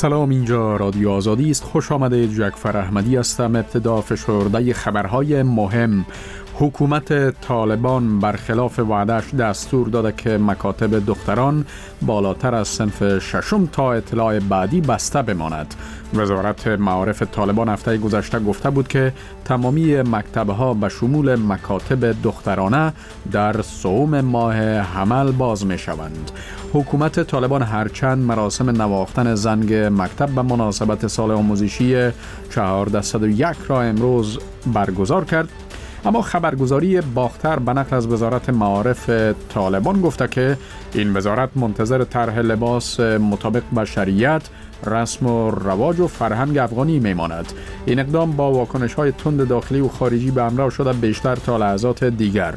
سلام، اینجا رادیو آزادی است. خوش آمدید. جعفر احمدی هستم. ابتدا فشرده خبرهای مهم. حکومت طالبان برخلاف وعده‌اش دستور داده که مکاتب دختران بالاتر از صنف ششم تا اطلاع بعدی بسته بماند. وزارت معارف طالبان هفته گذشته گفته بود که تمامی مکتب‌ها به شمول مکاتب دخترانه در سوم ماه حمل باز می‌شوند. حکومت طالبان هرچند مراسم نواختن زنگ مکتب به مناسبت سال آموزشی 1401 را امروز برگزار کرد، اما خبرگزاری باختر به نقل از وزارت معارف طالبان گفته که این وزارت منتظر طرح لباس مطابق با شریعت، رسم و رواج و فرهنگ افغانی میماند. این اقدام با واکنش‌های تند داخلی و خارجی به همراه شده بیشتر تا لحظات دیگر.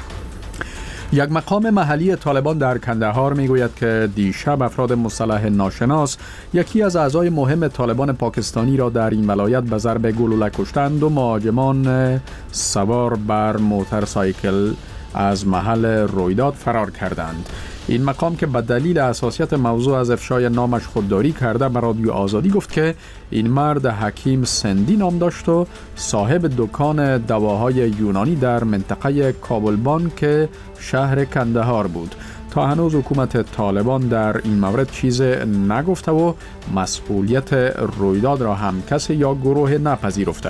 یک مقام محلی طالبان در کندهار میگوید که دیشب افراد مسلح ناشناس یکی از اعضای مهم طالبان پاکستانی را در این ولایت به ضرب گلوله کشتند و مهاجمان سوار بر موتورسایکل از محل رویداد فرار کردند. این مقام که به دلیل حساسیت موضوع از افشای نامش خودداری کرده به رادیو آزادی گفت که این مرد حکیم سندی نام داشت و صاحب دکان دواهای یونانی در منطقه کابلبان که شهر کندهار بود. تا هنوز حکومت طالبان در این مورد چیز نگفته و مسئولیت رویداد را هم کسی یا گروه نپذیرفته.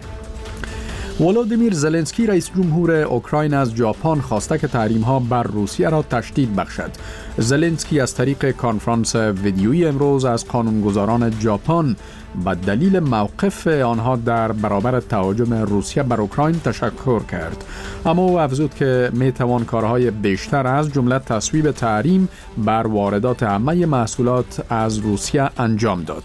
ولودیمیر زلنسکی رئیس جمهور اوکراین از ژاپن خواسته که تحریم‌ها بر روسیه را تشدید بخشد. زلنسکی از طریق کنفرانس ویدیویی امروز از قانونگذاران ژاپن به دلیل موقف آنها در برابر تهاجم روسیه بر اوکراین تشکر کرد، اما او افزود که میتوان کارهای بیشتر از جمله تصویب تحریم بر واردات همه محصولات از روسیه انجام داد.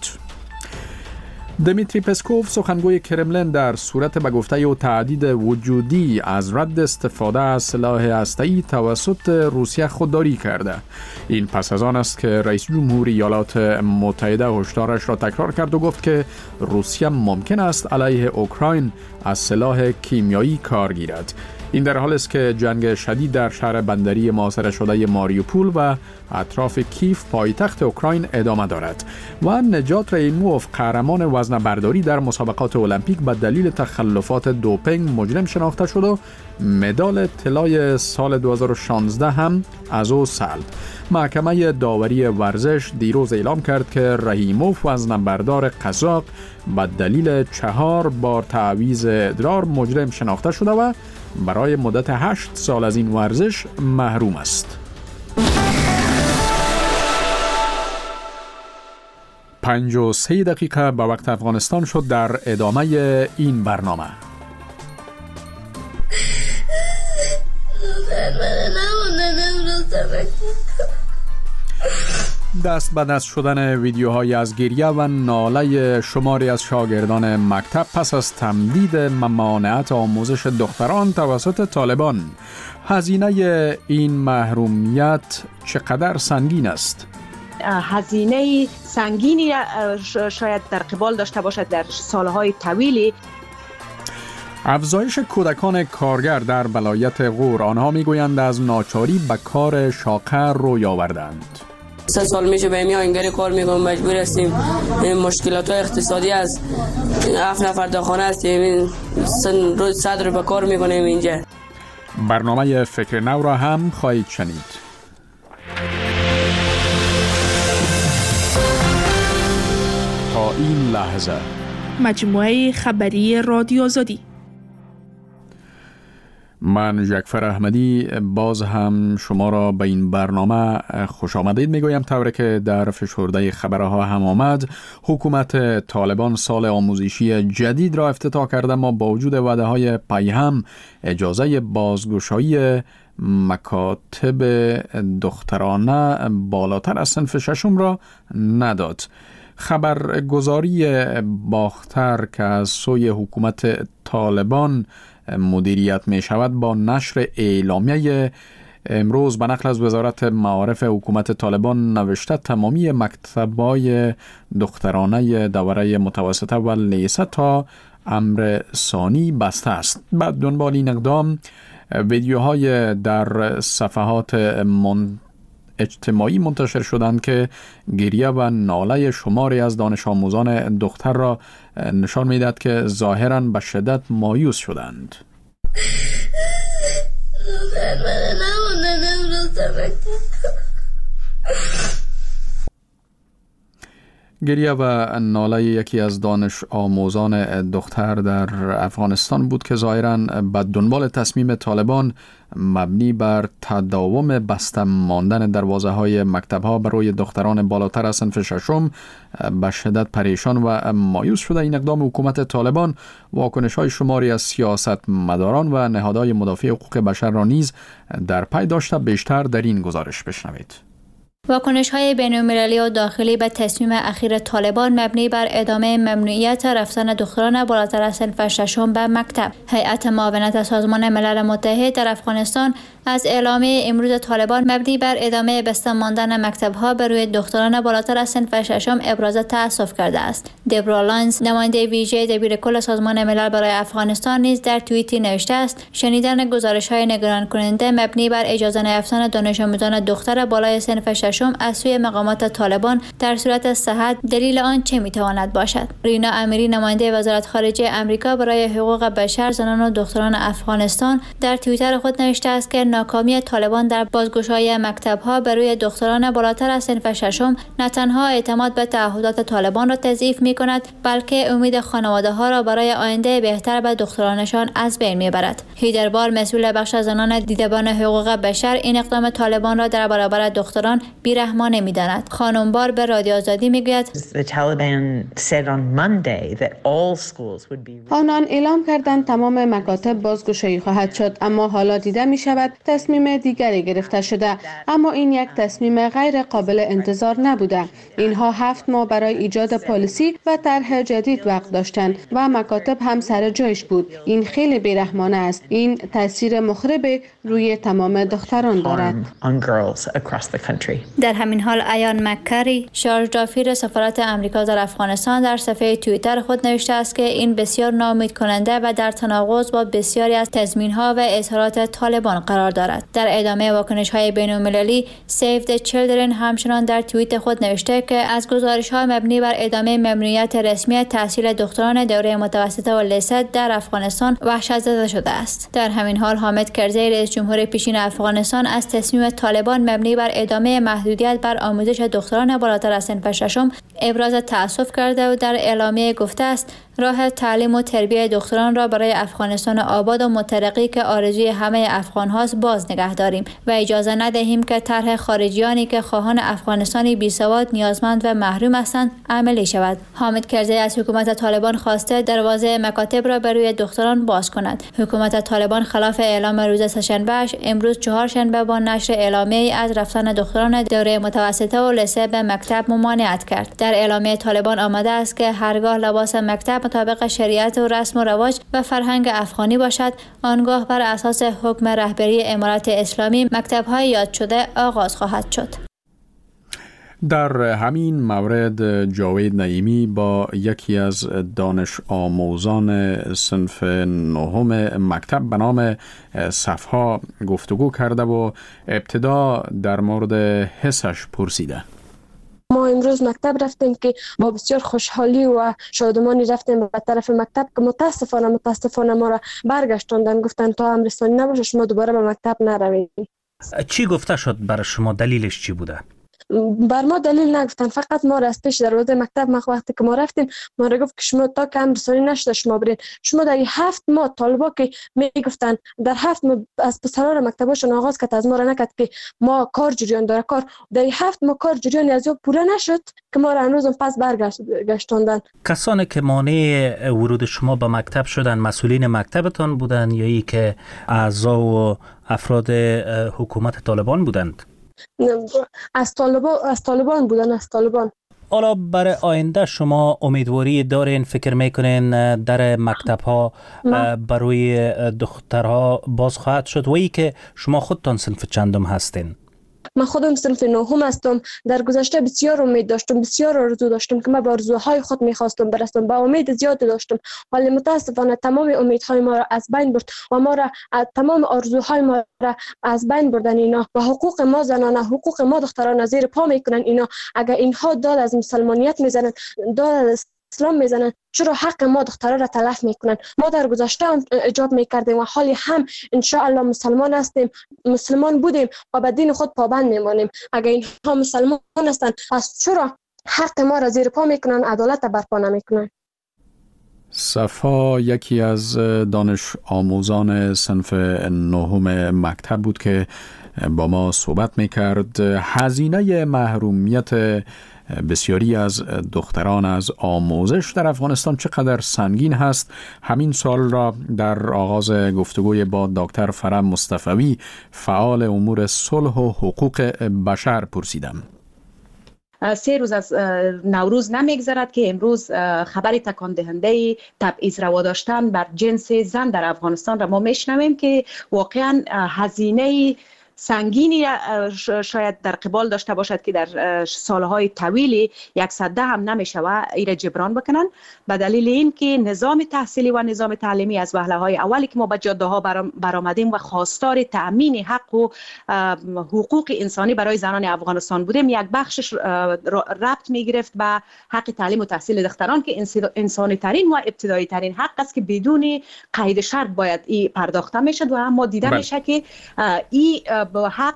دمیتری پسکوف سخنگوی کرملین در صورت به گفته او تهدید وجودی از رد استفاده از سلاح هسته‌ای توسط روسیه خودداری کرده. این پس از آن است که رئیس جمهور ایالات متحده هشدارش را تکرار کرد و گفت که روسیه ممکن است علیه اوکراین از سلاح کیمیایی کار گیرد. این در حالی است که جنگ شدید در شهر بندری محاصره شده ماریوپول و اطراف کیف پایتخت اوکراین ادامه دارد و نجات ریموف قهرمان وزنه‌برداری در مسابقات المپیک به دلیل تخلفات دوپینگ مجرم شناخته شد و مدال طلای سال 2016 هم از او سلب. محکمه داوری ورزش دیروز اعلام کرد که رحیموف وزنه‌بردار قزاق به دلیل 4 بار تعویض ادرار مجرم شناخته شده و برای مدت 8 سال از این ورزش محروم است. 53 دقیقه به وقت افغانستان شد. در ادامه این برنامه دست به دست شدن ویدیوهای از گریه و ناله شماری از شاگردان مکتب پس از تمدید ممانعت آموزش دختران توسط طالبان. هزینه این محرومیت چقدر سنگین است؟ هزینه سنگینی شاید در قبال داشته باشد در سالهای طویلی. افزایش کودکان کارگر در ولایت غور، آنها میگویند از ناچاری به کار شاقه روی آوردند. 3 سال میشه به این اینگری کار میکنم، مجبور هستیم. این مشکلات های اقتصادی از 7 نفر داخانه هستیم، روز 100 رو به کار میکنیم اینجا. برنامه فکر نو را هم خواهید شنید. تا این لحظه مجموعه خبری رادیو آزادی. من جعفر احمدی باز هم شما را به این برنامه خوش آمدید میگویم. طوری که در فشرده خبرها هم آمد، حکومت طالبان سال آموزشی جدید را افتتاح کرده، اما با وجود وعده های پیهم اجازه بازگشایی مکاتب دخترانه بالاتر از صنف ششم را نداد. خبرگزاری باختر که از سوی حکومت طالبان مدیریت می شود با نشر اعلامیه امروز به نقل از وزارت معارف حکومت طالبان نوشته تمامی مکتب‌های دخترانه دوره متوسطه و لیسه تا امر ثانی بسته است. بعد دنبال این اقدام ویدیوهای در صفحات اجتماعی منتشر شدند که گریه و ناله شماری از دانش آموزان دختر را نشان می‌دهد که ظاهراً به شدت مایوس شدند. گریه و ناله یکی از دانش آموزان دختر در افغانستان بود که ظاهراً به دنبال تصمیم طالبان مبنی بر تداوم بسته ماندن دروازه‌های مکتب‌ها برای دختران بالاتر از صنف ششم به شدت پریشان و مایوس شده. این اقدام حکومت طالبان واکنش‌های شماری از سیاستمداران و نهادهای مدافع حقوق بشر را نیز در پی داشته. بیشتر در این گزارش بشنوید. واکنش‌های بین‌المللی و داخلی به تصمیم اخیر طالبان مبنی بر ادامه ممنوعیت رفتن دختران بالاتر از صنف ششم به مکتب. هیئت معاونت سازمان ملل متحد در افغانستان از اعلامیه امروز طالبان مبنی بر ادامه بسته ماندن مکتب‌ها بر روی دختران بالاتر از صنف ششم ابراز تأسف کرده است. دبرا لاینز، نماینده ویژه دبیرکل سازمان ملل برای افغانستان، نیز در توییتی نوشته است: شنیدن گزارش‌های نگران کننده مبنی بر اجازه نیافتن دانش آموزان دختر بالای صنف ششم از سوی مقامات طالبان در صورت صحت دلیل آن چه میتواند باشد؟ رینا امیری، نماینده وزارت خارجه آمریکا برای حقوق بشر، زنان و دختران افغانستان، در توییتر خود نوشته است که ناکامی طالبان در بازگشایی مکتب‌ها بر روی دختران بالاتر از صنف ششم نه تنها اعتماد به تعهدات طالبان را تضعیف می‌کند، بلکه امید خانواده‌ها را برای آینده بهتر به دخترانشان از بین می‌برد. هیدربار، مسئول بخش زنان دیدبان حقوق بشر، این اقدام طالبان را در برابر دختران بی‌رحمانه می‌داند. خانم بار به رادیو آزادی می‌گوید: آنان اعلام کردند تمام مکاتب بازگشایی خواهد شد، اما حالا دیده می‌شود تصمیم دیگری گرفته شده. اما این یک تصمیم غیر قابل انتظار نبوده. اینها 7 ماه برای ایجاد پالیسی و طرح جدید وقت داشتند و مکاتب هم سر جایش بود. این خیلی بی‌رحمانه است. این تاثیر مخرب روی تمام دختران دارد. در همین حال ایان مک‌کری، شارژ دافیر سفارت آمریکا در افغانستان، در صفحه توییتر خود نوشته است که این بسیار ناامید کننده و در تناقض با بسیاری از تضمین‌ها و اظهارات طالبان قرار دارد. در ادامه واکنش‌های بین‌المللی، Save the Children همچنان در توییت خود نوشته که از گزارش‌ها مبنی بر ادامه ممنوعیت رسمی تحصیل دختران دوره متوسطه و لیسه در افغانستان وحشت زده شده است. در همین حال حامد کرزی، رئیس جمهور پیشین افغانستان، از تصمیم طالبان مبنی بر ادامه محدودیت بر آموزش دختران بالاتر از صنف ششم ابراز تأسف کرده و در اعلامیه گفته است: راه تعلیم و تربیت دختران را برای افغانستان آباد و مترقی که آرزوی همه افغان هاست باز نگه داریم و اجازه ندهیم که طرح خارجیانی که خواهان افغانستانی بی‌سواد، نیازمند و محروم هستند عملی شود. حامد کرزی از حکومت طالبان خواسته دروازه مکاتب را بر روی دختران باز کند. حکومت طالبان خلاف اعلام روز سه‌شنبه‌اش، امروز چهارشنبه با نشر اعلامیه‌ای از رفتن دختران دوره متوسطه و لیسه به مکتب ممانعت کرد. در اعلامیه طالبان آمده است که هرگاه لباس مکتب مطابق شریعت و رسم و رواج و فرهنگ افغانی باشد، آنگاه بر اساس حکم رهبری امارت اسلامی مکتب‌های یاد شده آغاز خواهد شد. در همین مورد جاوید نعیمی با یکی از دانش آموزان صنف نهم مکتب به نام صفها گفتگو کرده و ابتدا در مورد حسش پرسیده. ما امروز مکتب رفتیم که با بسیار خوشحالی و شادمانی رفتیم به طرف مکتب که متاسفانه ما را برگشتاندن، گفتن تا امرستانی نباشه شما دوباره به مکتب نروید. چی گفته شد برای شما؟ دلیلش چی بوده؟ بر ما دلیل نگفتن، فقط ما را از پیش دروازه مکتب وقتی که ما رفتیم ما را گفت که شما تا که امرستانی نشده شما برین. شما در 7 ماه طالبا که میگفتن در 7 ماه از پسران مکتباشون آغاز کرد، از ما را نکرد که ما کار جریان داره، کار در 7 ماه کار جریان از او پوره نشد که ما را امروز پس برگشتاندن. کسانی که مانع ورود شما به مکتب شدن مسئولین مکتبتان بودن یا ای که اعضا و افراد حکومت طالبان بودند؟ از طالبان بودن، از طالبان. حالا برای آینده شما امیدواری دارین، فکر میکنین در مکتب ها برای دخترها باز خواهد شد و ای که شما خودتان صنف چندم هستین؟ من خودم صنف نهم هستم. در گذشته بسیار امید داشتم، بسیار آرزو داشتم که من به آرزوهای خود میخواستم برسم، با امید زیاد داشتم، ولی متاسفانه تمام امیدهای ما را از بین برد و ما را تمام آرزوهای ما را از بین بردن اینا و حقوق ما زنانه، حقوق ما دختران زیر پا میکنن اینا. اگر اینها داد از مسلمانیت میزنن، داد از اسلام میزنن، چرا حق ما دختران را تلف میکنن؟ ما در گذشته هم ایجاب میکردیم و حالی هم ان شاء الله مسلمان هستیم، مسلمان بودیم و به دین خود پابند میمانیم. اگر اینها مسلمان هستن، پس چرا حق ما را زیر پا میکنن، عدالت برپا نمیکنن؟ صفا یکی از دانش آموزان صنف نهم مکتب بود که با ما صحبت میکرد. هزینه محرومیت بسیاری از دختران از آموزش در افغانستان چقدر سنگین هست؟ همین سوال را در آغاز گفتگوی با دکتر فرح مصطفوی، فعال امور صلح و حقوق بشر پرسیدم. 3 روز از نوروز نمیگذرد که امروز خبر تکان دهنده تبعیض روا داشتن بر جنس زن در افغانستان را ما میشنویم که واقعا هزینه سنگینی شاید در قبال داشته باشد که در سالهای طویلی 100 هم نمیشه و ایره جبران بکنن، به دلیل این که نظام تحصیلی و نظام تعلیمی از وهله‌های اولی که ما به جاده ها برآمدیم و خواستار تأمین حق و حقوق انسانی برای زنان افغانستان بودیم، یک بخشش ربط میگرفت به حق تعلیم و تحصیل دختران که انسانی ترین و ابتدایی ترین حق است که بدون قید شرط باید این پرداخته میشد و اما دیده میشه که این با حق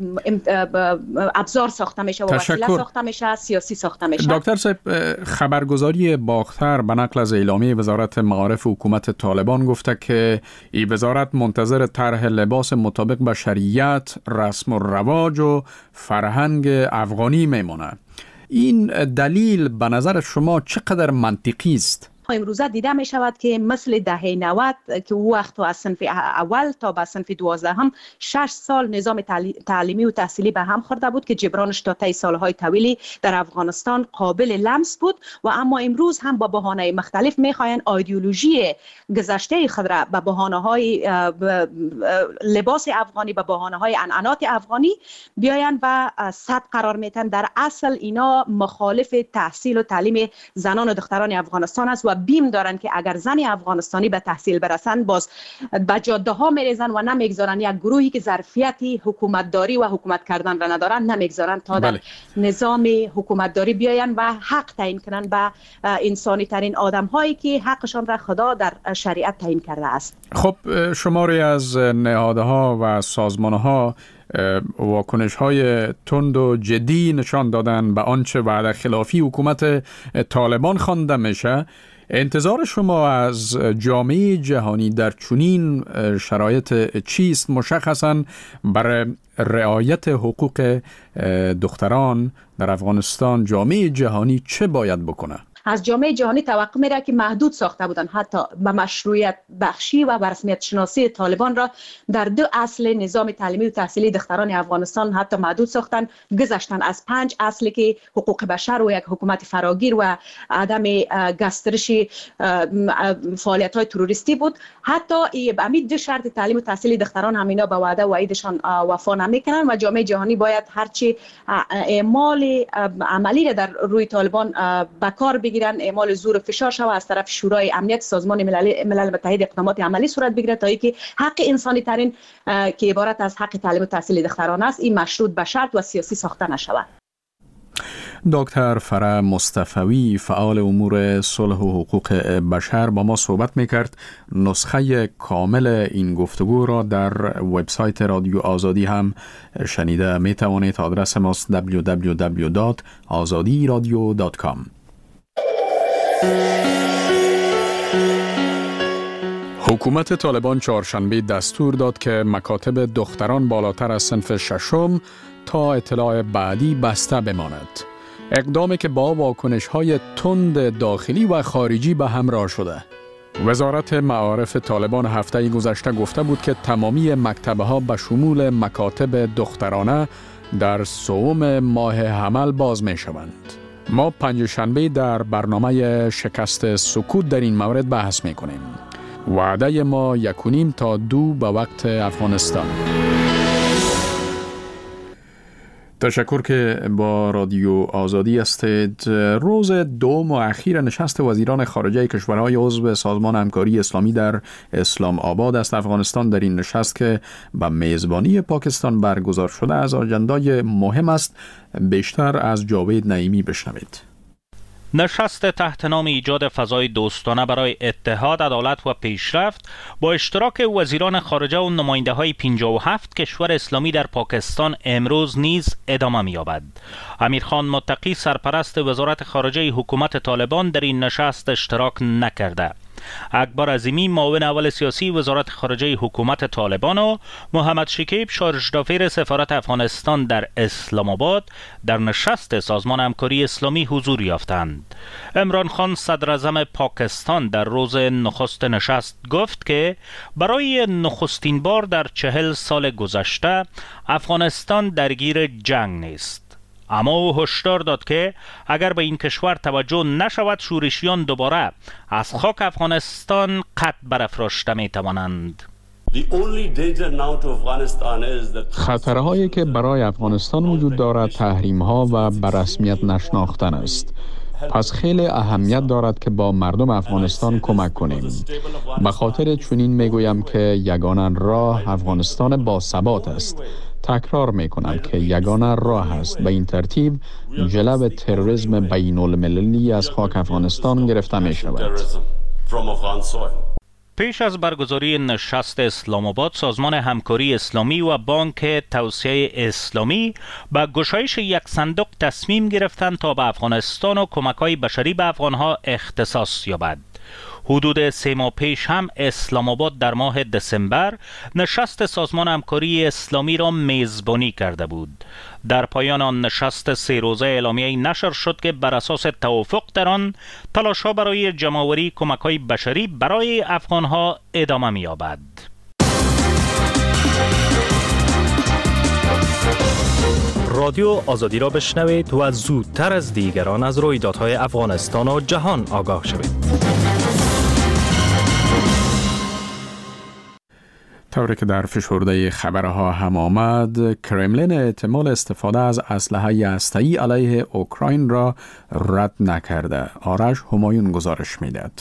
ابزار ساخته میشه و وسیله ساخته میشه، سیاسی ساخته میشه. دکتر صاحب، خبرگزاری باختر به نقل از اعلامیه وزارت معارف حکومت طالبان گفته که این وزارت منتظر طرح لباس مطابق به شریعت، رسم و رواج و فرهنگ افغانی میمونه. این دلیل به نظر شما چقدر منطقی است؟ امروزه دیده می شود که مثل دهه 90 که او وقت از صنف اول تا به صنف 12 هم 6 سال نظام تعلیمی و تحصیلی به هم خورده بود که جبرانش تا طی سالهای طویلی در افغانستان قابل لمس بود و اما امروز هم با بهانه مختلف میخواین ایدئولوژی گذشته خود را به بهانه‌های لباس افغانی، به بهانه‌های عنعنات افغانی بیاین و صد قرار میتن. در اصل اینا مخالف تحصیل و تعلیم زنان و دختران افغانستان است و بیم دارن که اگر زن افغانستانی به تحصیل برسن باز به جاده ها میریزن و نمیگذارن یک گروهی که ظرفیتی حکومتداری و حکومت کردن را ندارن نمیگذارن تا در نظام حکومتداری بیاین و حق تعیین کنن به انسانی ترین آدم هایی که حقشان را خدا در شریعت تعیین کرده است. خب شماری از نهادها و سازمانها واکنش‌های تند و جدی نشان دادن به آنچه وعده خلافی حکومت طالبان خوانده میشه. انتظار شما از جامعه جهانی در چنین شرایط چیست؟ مشخصاً برای رعایت حقوق دختران در افغانستان جامعه جهانی چه باید بکنه؟ از جامعه جهانی توقع میره که محدود ساخته بودن حتی به مشروعیت بخشی و رسمیت شناسی طالبان را در 2 اصل نظام تعلیمی و تحصیلی دختران افغانستان حتی محدود ساختن، گذشتن از 5 اصلی که حقوق بشر و یک حکومت فراگیر و عدم گسترش فعالیت‌های تروریستی بود. حتی به همین 2 شرط تعلیم و تحصیلی دختران همینا به وعده و وعیدشان وفا نمیکنن و جامعه جهانی باید هرچی اعمال عملی را در روی طالبان به کار بگیرن، اعمال زور و فشار شود از طرف شورای امنیت سازمان ملل متحد اقدامات عملی صورت بگیره تا اینکه حق انسانی ترین که عبارت از حق تعلیم و تحصیل دختران است این مشروط به شرط و سیاسی ساخته نشود. دکتر فرح مصطفوی، فعال امور صلح و حقوق بشر با ما صحبت میکرد. نسخه کامل این گفتگو را در وبسایت رادیو آزادی هم شنیده میتوانید. آدرس ماست www.azadiradio.com. حکومت طالبان چهارشنبه دستور داد که مکاتب دختران بالاتر از صنف 6 تا اطلاع بعدی بسته بماند. اقدامی که با واکنش‌های تند داخلی و خارجی به همراه شده. وزارت معارف طالبان هفته گذشته گفته بود که تمامی مکتب‌ها به شمول مکاتب دخترانه در 3 ماه حمل باز می‌شوند. ما پنجشنبه در برنامه شکست سکوت در این مورد بحث می‌کنیم. وعده ما 1.5 تا 2 به وقت افغانستان. تشکر که با رادیو آزادی هستید. روز دوم و اخیر نشست وزیران خارجه کشورهای عضو سازمان همکاری اسلامی در اسلام آباد است افغانستان. در این نشست که به میزبانی پاکستان برگزار شده از آجندای مهم است. بیشتر از جاوید نعیمی بشنوید. نشست تحت نام ایجاد فضای دوستانه برای اتحاد، عدالت و پیشرفت با اشتراک وزیران خارجه و نماینده های 57 کشور اسلامی در پاکستان امروز نیز ادامه می‌یابد. امیرخان متقی سرپرست وزارت خارجه حکومت طالبان در این نشست اشتراک نکرده. اکبر عظیمی معاون اول سیاسی وزارت خارجه حکومت طالبان و محمد شکیب شارژدافیر سفارت افغانستان در اسلام آباد در نشست سازمان همکاری اسلامی حضور یافتند. عمران خان صدر اعظم پاکستان در روز نخست نشست گفت که برای نخستین بار در 40 سال گذشته افغانستان درگیر جنگ نیست. اما او هشدار داد که اگر به این کشور توجه نشود شورشیان دوباره از خاک افغانستان قد برافراشته می توانند. خطرهایی که برای افغانستان وجود دارد تحریم‌ها و به رسمیت نشناختن است. پس خیلی اهمیت دارد که با مردم افغانستان کمک کنیم. به خاطر چنین میگویم که یگانه راه افغانستان با ثبات است. تکرار میکنم که یگانه راه است. به این ترتیب جلو تروریسم بین المللی از خاک افغانستان گرفته می شود. پیش از برگزاری نشست اسلام آباد، سازمان همکاری اسلامی و بانک توسعه اسلامی با گشایش یک صندوق تصمیم گرفتند تا به افغانستان و کمک‌های بشری به افغانها اختصاص یابد. حدود 3 ماه پیش هم اسلام آباد در ماه دسامبر نشست سازمان همکاری اسلامی را میزبانی کرده بود. در پایان آن نشست 3 روزه اعلامیه‌ای نشر شد که بر اساس توافق در آن تلاش‌ها برای جمع‌آوری کمک‌های بشری برای افغان‌ها ادامه می‌یابد. رادیو آزادی را بشنوید و زودتر از دیگران از رویدادهای افغانستان و جهان آگاه شوید. طوری که در فشرده خبرها هم آمد، کرملین احتمال استفاده از اسلحه هسته‌ای علیه اوکراین را رد نکرده. آرش همایون گزارش می‌دهد.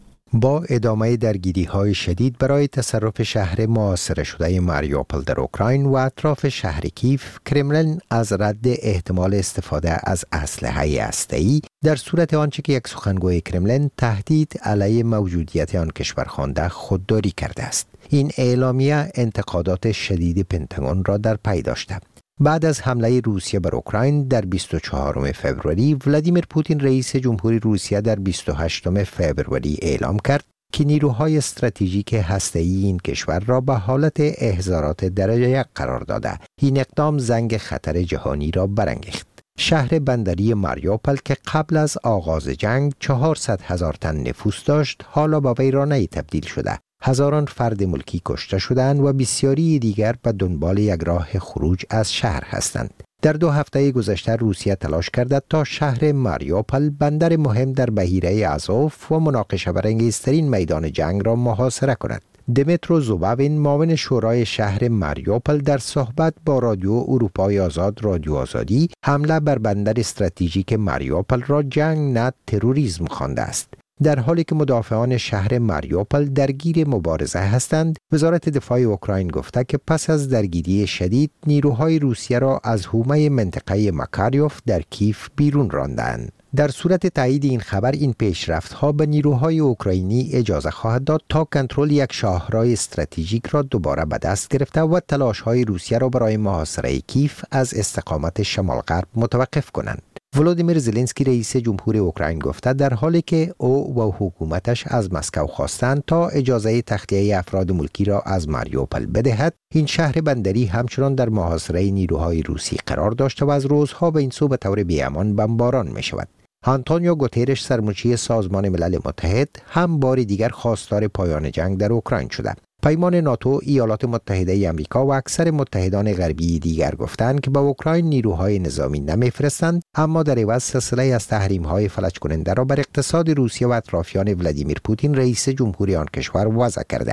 با ادامه درگیری‌های شدید برای تصرف شهر محاصره شده ماریوپول در اوکراین و اطراف شهر کیف، کرملین از رد احتمال استفاده از اسلحه هسته‌ای در صورت آنچه که یک سخنگوی کرملین تهدید علیه موجودیت آن کشور خوانده خودداری کرده است. این اعلامیه انتقادات شدید پنتاگون را در پی داشته. بعد از حمله روسیه بر اوکراین در 24 فوریه، ولادیمیر پوتین رئیس جمهوری روسیه در 28 فوریه اعلام کرد که نیروهای استراتژیک هسته‌ای این کشور را به حالت احضارات درجه 1 قرار داده. این اقدام زنگ خطر جهانی را برانگیخت. شهر بندری ماریوپول که قبل از آغاز جنگ 400,000 تن نفوس داشت، حالا به ویرانه‌ای تبدیل شده. هزاران فرد ملکی کشته شدند و بسیاری دیگر به دنبال یک راه خروج از شهر هستند. در 2 هفته گذشته روسیه تلاش کرده تا شهر ماریوپول، بندر مهم در بحیره آزوف و مناقشه برانگیزترین میدان جنگ را محاصره کند. دمیترو زوباوین معاون شورای شهر ماریوپول در صحبت با رادیو اروپای آزاد رادیو آزادی حمله بر بندر استراتژیک ماریوپول را جنگ نه تروریسم خوانده است. در حالی که مدافعان شهر ماریوپول درگیر مبارزه هستند، وزارت دفاع اوکراین گفته که پس از درگیری شدید نیروهای روسیه را از حومه منطقه مکاریوف در کیف بیرون راندند. در صورت تایید این خبر، این پیشرفت‌ها به نیروهای اوکراینی اجازه خواهد داد تا کنترل یک شاهراه استراتژیک را دوباره به دست گرفته و تلاش‌های روسیه را برای محاصره کیف از استقامت شمال غرب متوقف کنند. ولودیمیر زلنسکی رئیس جمهور اوکراین گفته در حالی که او و حکومتش از مسکو خواستند تا اجازه تخلیه افراد ملکی را از ماریوپول بدهد، این شهر بندری همچنان در محاصره نیروهای روسی قرار داشته و از روزها به این سو به طور بی‌امان بمباران می شود. آنتونیو گوترش سرمنشی سازمان ملل متحد هم بار دیگر خواستار پایان جنگ در اوکراین شده. پیمان ناتو، ایالات متحده آمریکا و اکثر متحدان غربی دیگر گفتند که به اوکراین نیروهای نظامی نمیفرستند، اما در عوض سلسله از تحریم‌های فلج کننده را بر اقتصاد روسیه و اطرافیان ولادیمیر پوتین رئیس جمهوری آن کشور وضع کردند.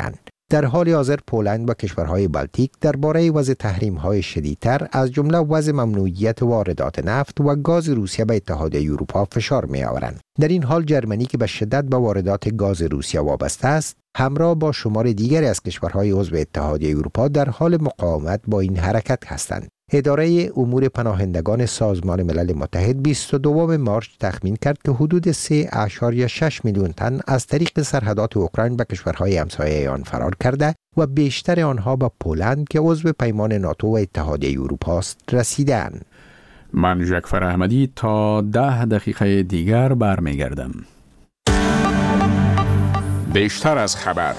در حال حاضر پولند و کشورهای بالتیک درباره وضع تحریم‌های شدیدتر از جمله وضع ممنوعیت واردات نفت و گاز روسیه به اتحادیه اروپا فشار می‌آورند. در این حال جرمنی که به شدت به واردات گاز روسیه وابسته است، همراه با شمار دیگری از کشورهای عضو اتحادیه اروپا در حال مقاومت با این حرکت هستند. اداره امور پناهندگان سازمان ملل متحد 22 مارس تخمین کرد که حدود 3.6 میلیون تن از طریق سرحدات اوکراین به کشورهای همسایه آن فرار کرده و بیشتر آنها به پولند که عضو پیمان ناتو و اتحادیه اروپا است رسیدند. من جعفر احمدی تا 10 دقیقه دیگر برمیگردم. بیشتر از خبر.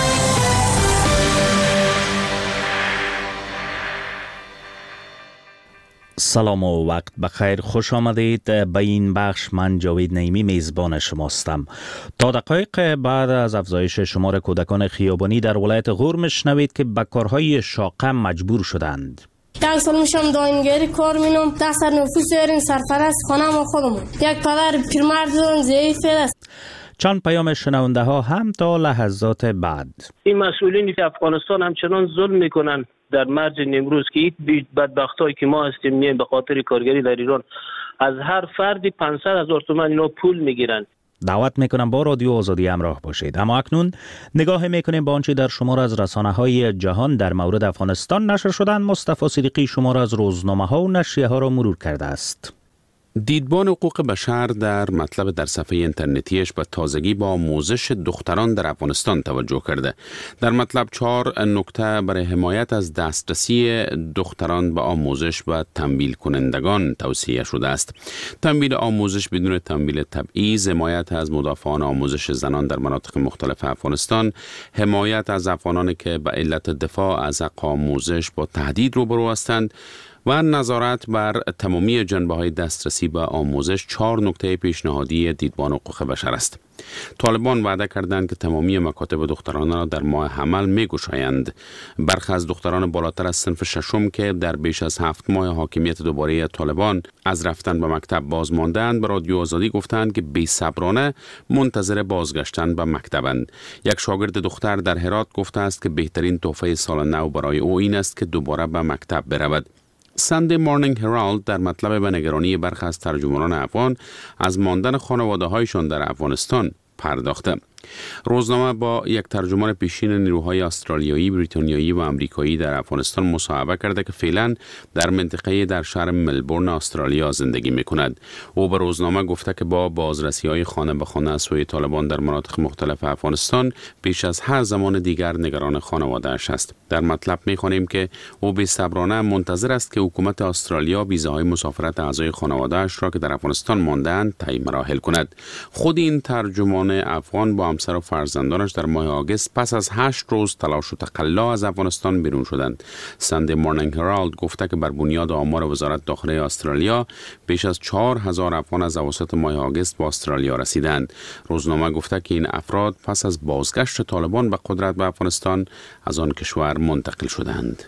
سلام و وقت بخیر، خوش آمدید به این بخش. من جاوید نعیمی میزبان شماستم. تا دقایق بعد از افزایش شمار کودکان خیابانی در ولایت غور میشنوید که به کارهای شاقه مجبور شدند. 1 سال میشم داینگری کار مینم، 10 سر نفوس داریم، سرپرست خانه ما خودمون. یک پدر پیرمرد دارم ضعیف است. چند پیام شنونده ها هم تا لحظات بعد. این مسئولینی که افغانستان همچنان ظلم میکنن در مرز نیمروز که این بدبختایی که ما هستیم میایم به خاطر کارگری در ایران، از هر فردی 500,000 تومان اینا پول میگیرن. دعوت میکنم با رادیو آزادی همراه باشید. اما اکنون نگاه میکنیم به آنچه در شمار از رسانه‌های جهان در مورد افغانستان نشر شدند. مصطفی صدیقی شمار از روزنامه‌ها و نشریه‌ها را مرور کرده است. دیدبان حقوق بشر در مطلب در صفحه اینترنتیش به تازگی با آموزش دختران در افغانستان توجه کرده. در مطلب 4 نکته برای حمایت از دسترسی دختران به آموزش و تمویل کنندگان توصیه شده است. تمویل آموزش بدون تمویل تبعیض، حمایت از مدافعان آموزش زنان در مناطق مختلف افغانستان، حمایت از افغانانی که به علت دفاع از حق آموزش با تهدید روبرو هستند و نظارت بر تمامی جنبه‌های دسترسی به آموزش 4 نکته پیشنهادی دیدبان حقوق بشر است. طالبان وعده کردند که تمامی مکاتب دختران را در ماه حمل می‌گشایند. برخی از دختران بالاتر از صنف ششم که در بیش از 7 ماه حاکمیت دوباره طالبان از رفتن به مکتب باز ماندند، به رادیو آزادی گفتند که بی‌صبرانه منتظر بازگشتن به مکتبند. یک شاگرد دختر در هرات گفته است که بهترین تحفه سال نو برای او این است که دوباره به مکتب برود. ساندی مورنینگ هرالد در مطلب به نگرانی برخی از ترجمانان افغان از ماندن خانواده‌هایشان در افغانستان پرداخته. روزنامه با یک ترجمان پیشین نیروهای استرالیایی، بریتانیایی و آمریکایی در افغانستان مصاحبه کرده که فعلا در منطقه در شهر ملبورن استرالیا زندگی می‌کند. او به روزنامه گفته که با بازرسی‌های خانه به خانه از سوی طالبان در مناطق مختلف افغانستان بیش از هر زمان دیگر نگران خانواده‌اش است. در مطلب می‌خوانیم که او بی‌صبرانه منتظر است که حکومت استرالیا ویزاهای مسافرت اعضای خانواده‌اش را که در افغانستان مانده‌اند طی مراحل کند. خود این ترجمان افغان با همسر و فرزندانش در ماه آگوست پس از 8 روز تلاش و تقلا از افغانستان بیرون شدند. ساندی مورنینگ هرالد گفته که بر بنیاد آمار وزارت داخله استرالیا بیش از 4,000 افغان از اواسط ماه آگوست به استرالیا رسیدند. روزنامه گفته که این افراد پس از بازگشت طالبان به قدرت به افغانستان از آن کشور منتقل شدند.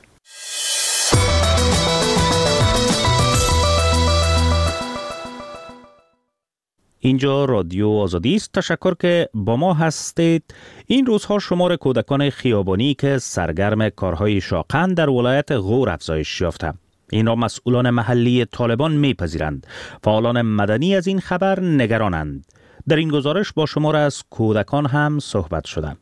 اینجا رادیو آزادی است. تشکر که با ما هستید. این روزها شمار کودکان خیابانی که سرگرم کارهای شاقند در ولایت غور افزایش یافته. این را مسئولان محلی طالبان میپذیرند. فعالان مدنی از این خبر نگرانند. در این گزارش با شمار از کودکان هم صحبت شده.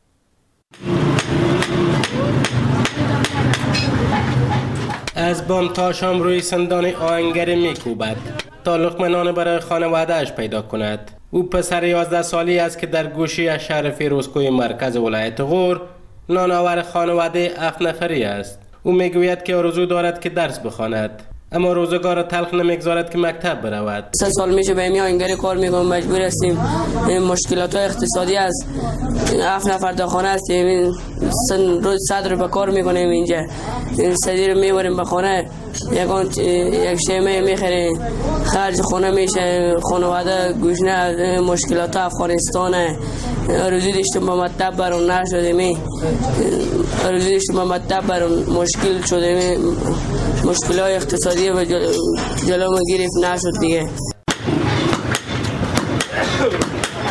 از بام تا شام روی سندان آهنگری میکوبد تا لقمه نان برای خانواده‌اش پیدا کند. او پسر 11 سالی است که در گوشه از شهر فیروزکوی مرکز ولایت غور نانآور خانواده 7 نفری است. او میگوید که آرزو دارد که درس بخواند، اما روزگار تلخ نمیگذارد که مکتب برود. 3 سال میشه به آهنگری کار میکنم، مجبور هستیم. مشکلات اقتصادی است. 7 نفر در خانه هستیم. روز 100 رو به کار میکنیم اینجا. سدی رو میبریم به خانه، یک شیمه میخریم، خرج خونه میشه. خانواده گوشنه مشکلات افغانستانه. آرزو داشتم به مکتب برم نشدیم. آرزو داشتم به مکتب برم مشکل شده. مشکلات اقتصادی و جلو ما گرفت نشد دیگه.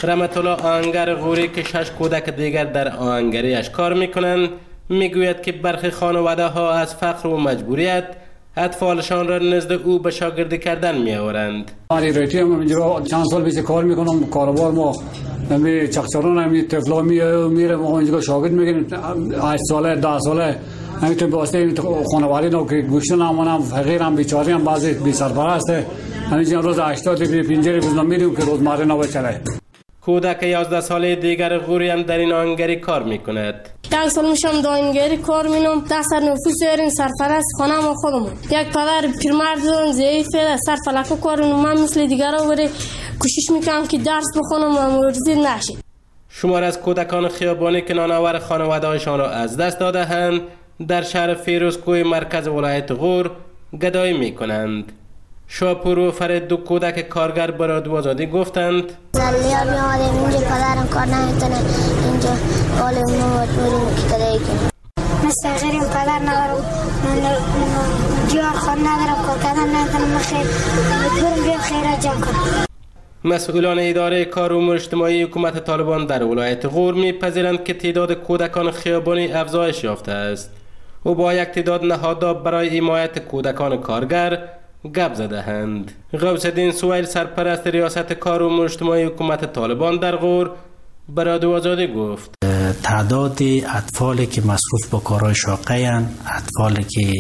رحمت الله آهنگر غوری که 6 کودک دیگر در آهنگریش کار میکنند میگوید که برخی خانواده ها از فقر و مجبوریت اطفالشان را نزد او به شاگردی کردن میآورند. من ریتی هم اینجا چند سال پیش کار میکنم، کاروبار ما می چخچران هم طفلا میره ما اینجا شاگرد میگیریم 8 ساله 10 ساله همین تو واسطه خانواده نو که گوشت نمونم فقیرم بیچاره هم بعضی بی سرپرست همین روز 80 پنجره بزنم میریم که روزمره نباشه. کودک 11 ساله دیگر غوری هم در این آهنگری کار میکند. 1 سال میشم آهنگری کار مینم، 10 نفوس داریم، سرپرست خانه ما خودمون. یک پدر پیرمرد دارم ضعیفه، سر فلکو کار میکنم. من مثل دیگرها ولی کوشش میکنم که درس بخونم و مرزی نشه. شمار از کودکان خیابانی که نانآور خانواده‌هایشان را از دست داده‌اند در شهر فیروزکوه مرکز ولایت غور گدایی میکنند. شاپور و فرید دو کودک کارگر به رادیو آزادی گفتند زلیار میامدیم اینجا پدرم کار نمیتونه اینجا حال ما مجبوریم که گدایی کنیم. مثل غیریم پدر ندارم جوار خود ندارم کار کردن ندارم خیر مجبورم بیا خیره جمع کنم. مسئولان اداره کار امور اجتماعی حکومت طالبان در ولایت غور میپذیرند که تعداد کودکان خیابانی افزایش یافته است و با یک تعداد نهادها برای حمایت کودکان کارگر گپ زده‌اند. غوث الدین سویل سرپرست ریاست کار امور اجتماعی حکومت طالبان در غور به رادیو آزادی گفت تعداد اطفالی که مصروف به کارهای شاقه اند، اطفالی که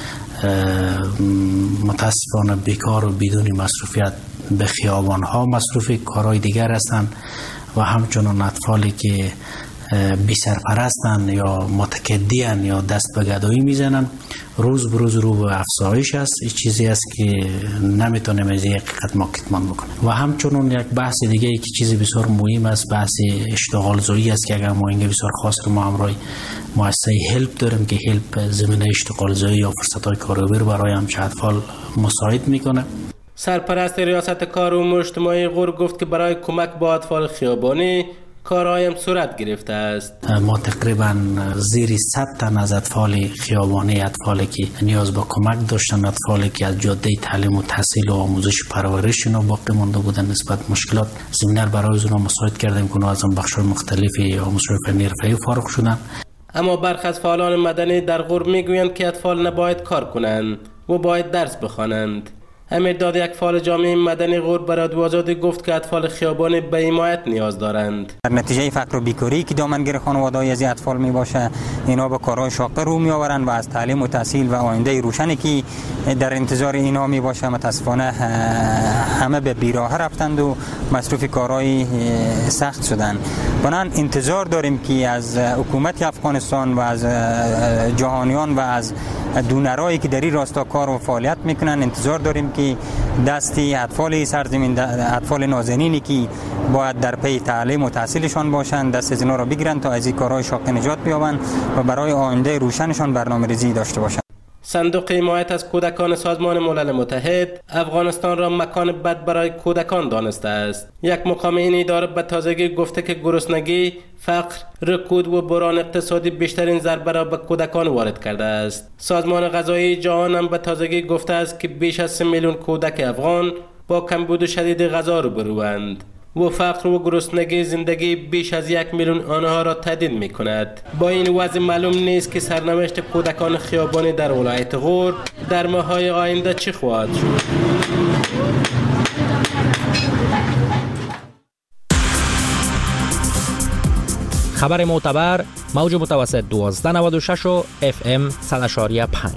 متاسفانه بیکار و بدون مصروفیت به خیابان ها مصروف کارهای دیگر هستند و همچنان اطفالی که بی سرپرستند یا متکدیان یا دست به گدایی میزنند روز به روز رو به افزایش است. این چیزی است که نمیتونیم از حقیقت ما کتمان بکنیم. و همچنان یک بحث دیگه ای که چیزی بسیار مهم است بحث اشتغال زایی است که اگر ما اینجا بسیار خاص رو ما همراه مؤسسه هلپ داریم که هلپ زمینه اشتغال زایی یا فرصت‌های کاریابی رو برای همچه اطفال مساعد میکنه. سرپرست ریاست کار امور اجتماعی غور گفت که برای کمک به اطفال خیابانی کارهایم صورت گرفته است. ما تقریبا زیر 100 تن از اطفال خیابانی، اطفالی که نیاز به کمک داشتن، اطفالی که از جاده تعلیم و تحصیل و آموزش پرورش اینا باقی مانده بودن نسبت مشکلات زمینه برای اونها مساعد کردیم که از بخش‌های مختلفی آموزش فنی حرفه‌ای فارغ شدن. اما برخی از فعالان مدنی در غور میگویند که اطفال نباید کار کنند و باید درس بخوانند. امیرداد یک فعال جامعه مدنی غور به رادیو آزادی گفت که اطفال خیابانی به حمایت نیاز دارند. در نتیجه فقر و بیکاری که دامنگیر خانواده‌های از اطفال می باشه اینا به کارهای شاقه رو می آورند و از تعلیم و تحصیل و آینده روشنی که در انتظار اینا می باشه متاسفانه همه به بیراه رفتند و مصروف کارهای سخت شدند. بنابراین انتظار داریم که از حکومت افغانستان و از جهانیان و از دونرایی که در این راستا کار و فعالیت میکنن انتظار داریم که دستی اطفال سرزمین، اطفال نازنینی که باید در پی تعلیم و تحصیلشان باشند دست از اینا را بگیرند تا از این کارهای شاقه نجات بیابند و برای آینده روشنشان برنامه‌ریزی داشته باشند. صندوق حمایت از کودکان سازمان ملل متحد افغانستان را مکان بد برای کودکان دانسته است. یک مقام این اداره به تازگی گفته که گرسنگی، فقر، رکود و بحران اقتصادی بیشترین ضربه را به کودکان وارد کرده است. سازمان غذایی جهان هم به تازگی گفته است که بیش از 3 میلیون کودک افغان با کمبود شدید غذا روبروند و فقر و گرسنگی زندگی بیش از 1 میلیون آنها را تهدید می کند. با این وضع معلوم نیست که سرنوشت کودکان خیابانی در ولایت غور در ماه‌های آینده چه خواهد شد. خبر معتبر موج متوسط 1296 و FM 100.5.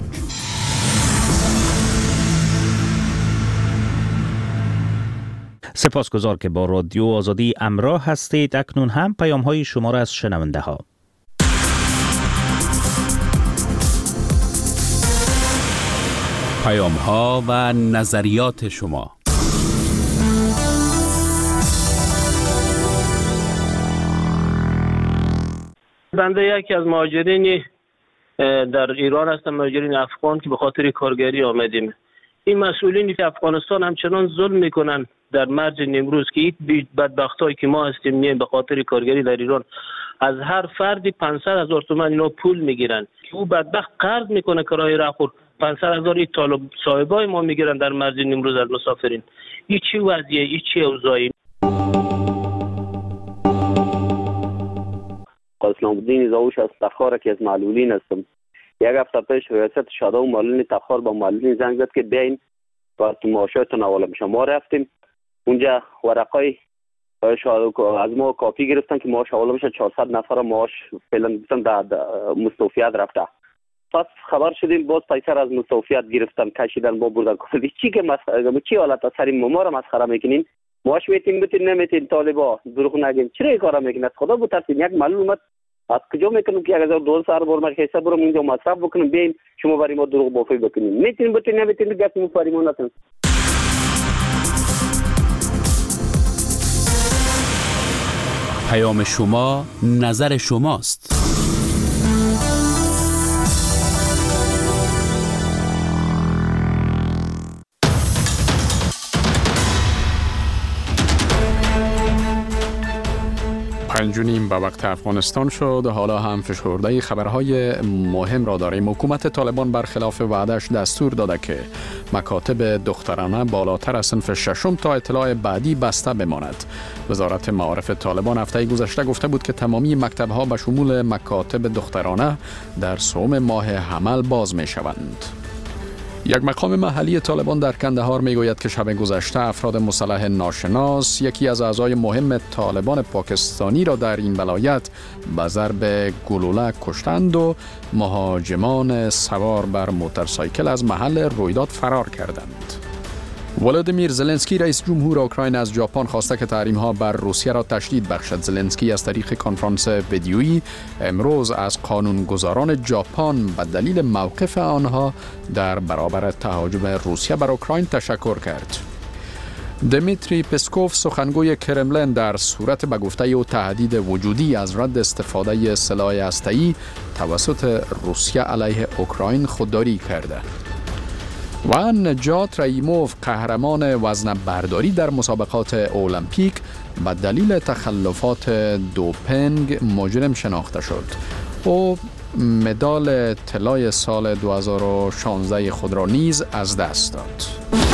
سپاسگزار که با رادیو آزادی همراه هستید. اکنون هم پیام های شما را از شنونده ها. پیام ها و نظریات شما. بنده یکی از مهاجرین در ایران هستم، مهاجرین افغان که به خاطر کارگری آمدیم. این مسئولینی که افغانستان همچنان ظلم میکنن در مرز نیمروز که این بدبختایی که ما هستیم میایم به خاطر کارگری در ایران از هر فردی 500,000 تومان اینا پول میگیرن که او بدبخت قرض میکنه کرایه راه 500,000 این طالب صاحبای ما میگیرن در مرز نیمروز از مسافرین. این چی وضعیه؟ این چی اوضاعی؟ اسلام الدین زاوش از تخار که از معلولین هستم. یک هفته پیش ریاست شادو و معلولین تخار با معلولین زنگ زد که بیاین و معاشاتون حواله میشه. ما رفتیم اونجا، ورقای از ما کاپی گرفتن که معاش حواله میشه. 400 نفر معاش فعلا در مستوفیت رفته. پس خبر شدیم باز پیسر از مستوفیت گرفتن، کشیدن با بردن. چی که چی حالت سری ما رو مسخره میکنین؟ معاش میتین بتین نمیتین، طالبا دروغ نگین. چرا این کارا میکنین؟ از خدا بترسین. یک معلومات از کجا میکنم که 1200 بار خیسه برم اونجا مصرف بکنم، بیاین شما برای ما دروغ بافی بکنین. میتین بتین نمیتین گپ مو پریمون نتون. پیام شما، نظر شماست. پنجونیم به وقت افغانستان شد. حالا هم فشرده خبرهای مهم را داریم. حکومت طالبان برخلاف وعدش دستور داده که مکاتب دخترانه بالاتر از صنف ششم تا اطلاع بعدی بسته بماند. وزارت معارف طالبان هفته گذشته گفته بود که تمامی مکتبها به شمول مکاتب دخترانه در سوم ماه حمل باز می شوند. یک مقام محلی طالبان در کندهار میگوید که شب گذشته افراد مسلح ناشناس یکی از اعضای مهم طالبان پاکستانی را در این ولایت به ضرب گلوله کشتند و مهاجمان سوار بر موتورسایکل از محل رویداد فرار کردند. ولادیمیر زلنسکی رئیس جمهور اوکراین از ژاپن خواسته که تحریم‌ها بر روسیه را تشدید بخشد. زلنسکی از طریق کنفرانس ویدیویی امروز از قانونگذاران ژاپن به دلیل موقف آنها در برابر تهاجم روسیه بر اوکراین تشکر کرد. دمیتری پسکوف سخنگوی کرملن در صورت به گفته او تهدید وجودی از رد استفاده سلاح هسته‌ای توسط روسیه علیه اوکراین خودداری کرده. و نجات رایموف قهرمان وزن برداری در مسابقات المپیک به دلیل تخلفات دوپینگ مجرم شناخته شد. او مدال طلای سال 2016 خود را نیز از دست داد.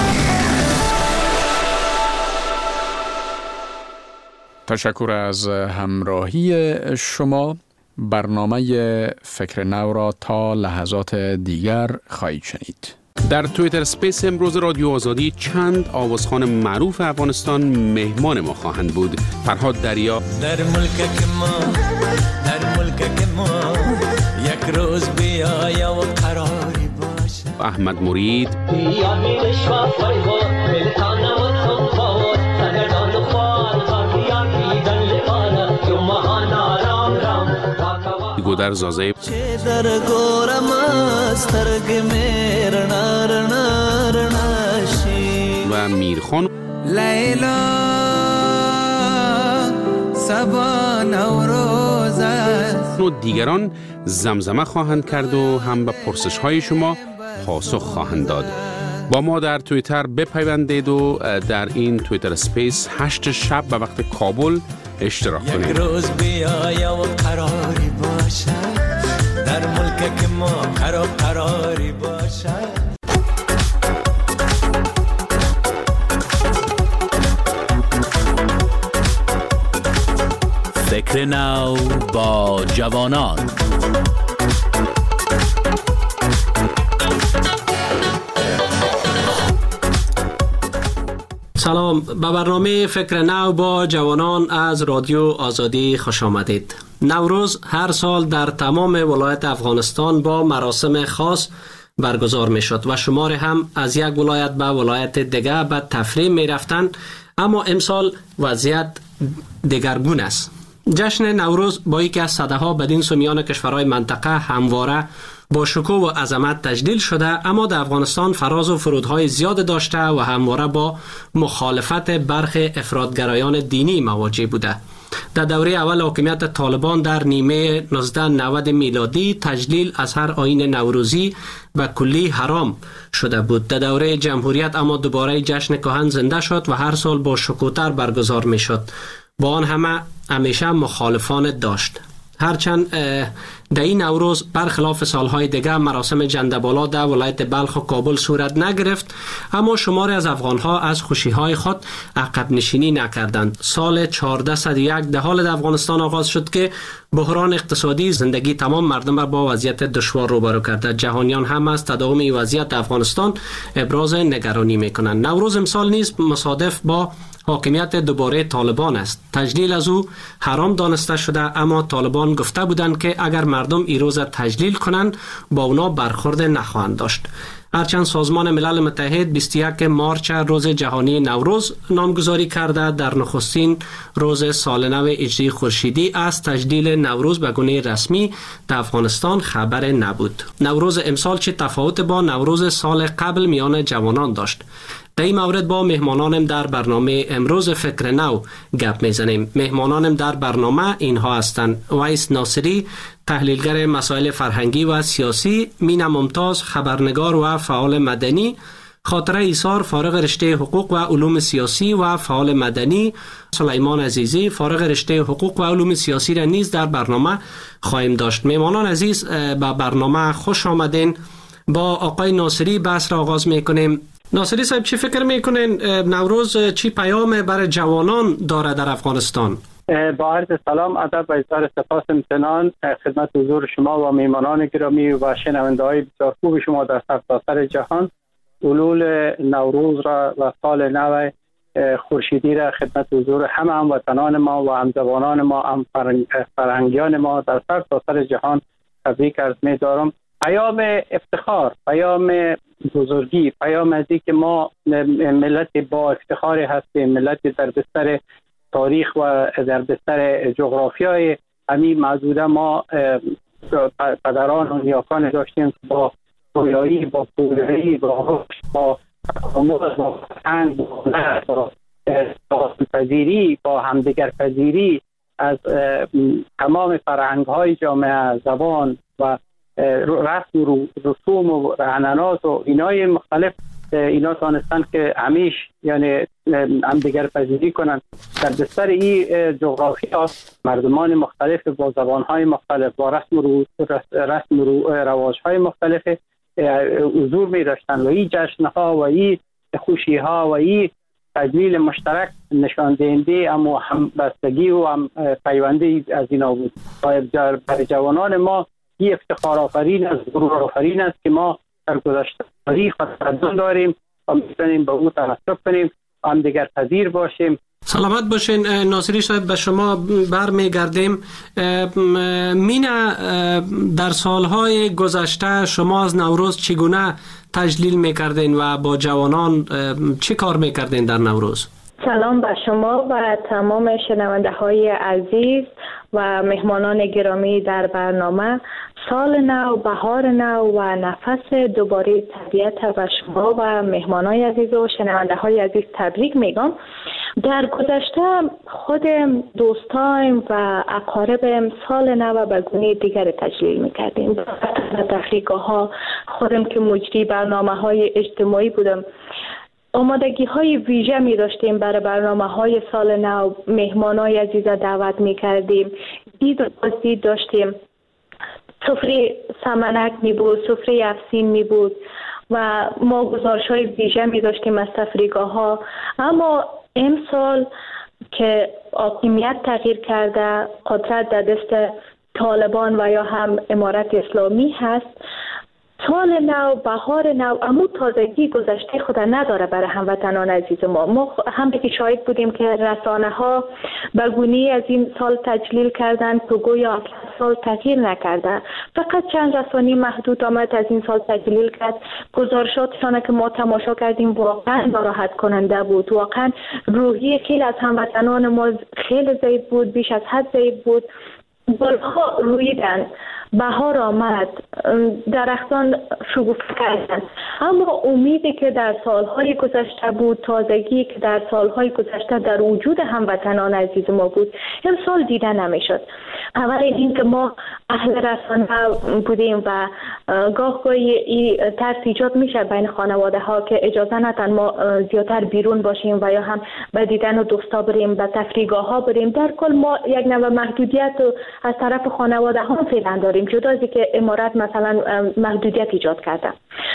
تشکر از همراهی شما. برنامه فکر نو را تا لحظات دیگر خواهید شنید. در توییتر اسپیس امروز رادیو آزادی چند آوازخوان معروف افغانستان مهمان ما خواهند بود. فرهاد دریا در ملک ما یک روز بیا و قراری باشه. احمد مرید گودر زازه چه در گورم استرگ میرنا رنا رناشی و میرخان لیلا سبا نوروز و دیگران زمزمه خواهند کرد و هم به پرسش های شما پاسخ خواهند داد. با ما در توییتر بپیوندید و در این توییتر اسپیس 8 شب به وقت کابل اشتراک کنید. یک روز بیا و قراری باشه در ملک که ما قراری باشه. فکر نو با جوانان. سلام، به برنامه فکر نو با جوانان از رادیو آزادی خوش آمدید. نوروز هر سال در تمام ولایت افغانستان با مراسم خاص برگزار می شد و شماری هم از یک ولایت به ولایت دیگر به تفریح می رفتن، اما امسال وضعیت دگرگون است. جشن نوروز با یکی از صداها بدین سمیان کشورهای منطقه همواره با شکوه و عظمت تجلیل شده، اما در افغانستان فراز و فرودهای زیاد داشته و همواره با مخالفت برخی افراطگرایان دینی مواجه بوده. در دوره اول حاکمیت طالبان در نیمه 1990 میلادی تجلیل از هر آیین نوروزی و کلی حرام شده بود. در دوره جمهوریت اما دوباره جشن کهن زنده شد و هر سال با شکوتر برگزار می شد. با آن همه همیشه مخالفان داشت. هرچند در این نوروز برخلاف سالهای دیگر مراسم جنده‌بالا در ولایت بلخ و کابل صورت نگرفت، اما شماری از افغانها از خوشی‌های خود عقب نشینی نکردند. سال 1401 در حال در افغانستان آغاز شد که بحران اقتصادی زندگی تمام مردم را با وضعیت دشوار روبرو کرده. جهانیان هم از تداوم این وضعیت افغانستان ابراز نگرانی میکنند. نوروز امسال نیز مصادف با حاکمیت دوباره طالبان است. تجلیل از او حرام دانسته شده، اما طالبان گفته بودند که اگر مردم این روز تجلیل کنند با اونا برخورد نخواهند داشت. هرچند سازمان ملل متحد 21 مارچ روز جهانی نوروز نامگذاری کرده، در نخستین روز سال نو هجری خورشیدی از تجلیل نوروز به گونه رسمی در افغانستان خبر نبود. نوروز امسال چه تفاوت با نوروز سال قبل میان جوانان داشت؟ در این مورد با مهمانانم در برنامه امروز فکر نو گپ میزنیم. مهمانانم در برنامه اینها هستند: ویس ناصری، تحلیلگر مسائل فرهنگی و سیاسی، مینا ممتاز، خبرنگار و فعال مدنی، خاطره ایثار، فارغ رشته حقوق و علوم سیاسی و فعال مدنی، سلیمان عزیزی، فارغ رشته حقوق و علوم سیاسی را نیز در برنامه خواهیم داشت. مهمانان عزیز، به برنامه خوش آمدین. با آقای ناصری بحث را آغاز میکنیم. ناصری صاحب، چی فکر میکنین نوروز چی پیام برای جوانان داره در افغانستان؟ با عرض سلام، ادب و اظهار سپاس امتنان خدمت حضور شما و میهمانان گرامی و شنونده‌های بسیار خوب شما در سرتاسر جهان. حلول نوروز را و سال نو خورشیدی را خدمت حضور همه هموطنان ما و همزبانان ما، هم فرهنگیان ما در سرتاسر جهان تبریک عرض می‌دارم. پیام افتخار، پیام بزرگی، پیام از اینکه ما ملت با افتخاری هستیم، ملت در بستر تاریخ و در بستر جغرافیای همین موجوده ما پدران و نیاکان داشتیم با پویایی، با پویایی، با تکامل، با فرهنگ، با پذیری، با همدیگر پذیری از تمام فرهنگ‌های جامعه، زبان و رسم و رسوم و رهننات و اینای مختلف، اینا تانستن که همیش یعنی هم دیگر پذیری کنن. در بستر این جغرافیا مردمان مختلف با زبانهای مختلف، با رسم و رواجهای مختلف حضور می داشتن و این جشنها و این خوشیها و این تجلیل مشترک نشان دهنده اما همبستگی و هم پیوندی از اینا بود. برای جوانان ما این افتخار آفرین است، غرور آفرین است که ما در گذشته تاریخ و تمدن داریم و میتونیم به او تمسک کنیم، هم دیگر پذیر باشیم. سلامت باشین. ناصری صاحب، به شما برمیگردیم. مینا، در سالهای گذشته شما از نوروز چگونه تجلیل میکردین و با جوانان چی کار میکردین در نوروز؟ سلام به شما و تمام شنونده های عزیز و مهمانان گرامی در برنامه. سال نو، بهار نو و نفس دوباره طبیعت و شما و مهمانای عزیز و شنونده های عزیز تبریک میگم. در گذشته خود دوستایم و اقاربم سال نو به گونه دیگر تجلیل میکردیم. در تفریحگاه ها خودم که مجری برنامه های اجتماعی بودم، آمادگی های ویژه می داشتیم برای برنامه های سال نو. مهمانای عزیز دعوت می کردیم، دید و بازدید داشتیم، سفره سمنک می بود، سفره افسین می بود و ما گزارش های ویژه می داشتیم از تفریحگاه ها. اما امسال که حاکمیت تغییر کرده، قدرت در دست طالبان و یا هم امارت اسلامی هست، سال نو، بهار نو اما تازگی گذشته خود نداره برای هموطنان عزیز ما هم که شاهد بودیم که رسانه ها به گونه‌ای از این سال تجلیل کردن که گویا اصلا سال تغییر نکرده. فقط چند رسانه محدود آمد از این سال تجلیل کرد. گزارشاتشان که ما تماشا کردیم واقعا ناراحت کننده بود. واقعا روحی خیلی از هموطنان ما خیلی ضعیف بود، بیش از حد ضعیف بود. گلها رویدن، بهار آمد، درختان شکوفه کردند، اما امیدی که در سالهای گذشته بود، تازگی که در سالهای گذشته در وجود هموطنان عزیز ما بود، امسال دیده نمیشد. اول این که ما اهل رسانه بودیم و گاهی ترس ایجاد میشه بین خانواده ها که اجازه ندن ما زیادتر بیرون باشیم و یا هم به دیدن و دوستا بریم، به تفریحگاه ها بریم. در کل ما یک نوع محدودیت از طرف خانواده ها فعلا داریم، جدا از اینکه امارت مثلا محدودیت ایجاد کرده.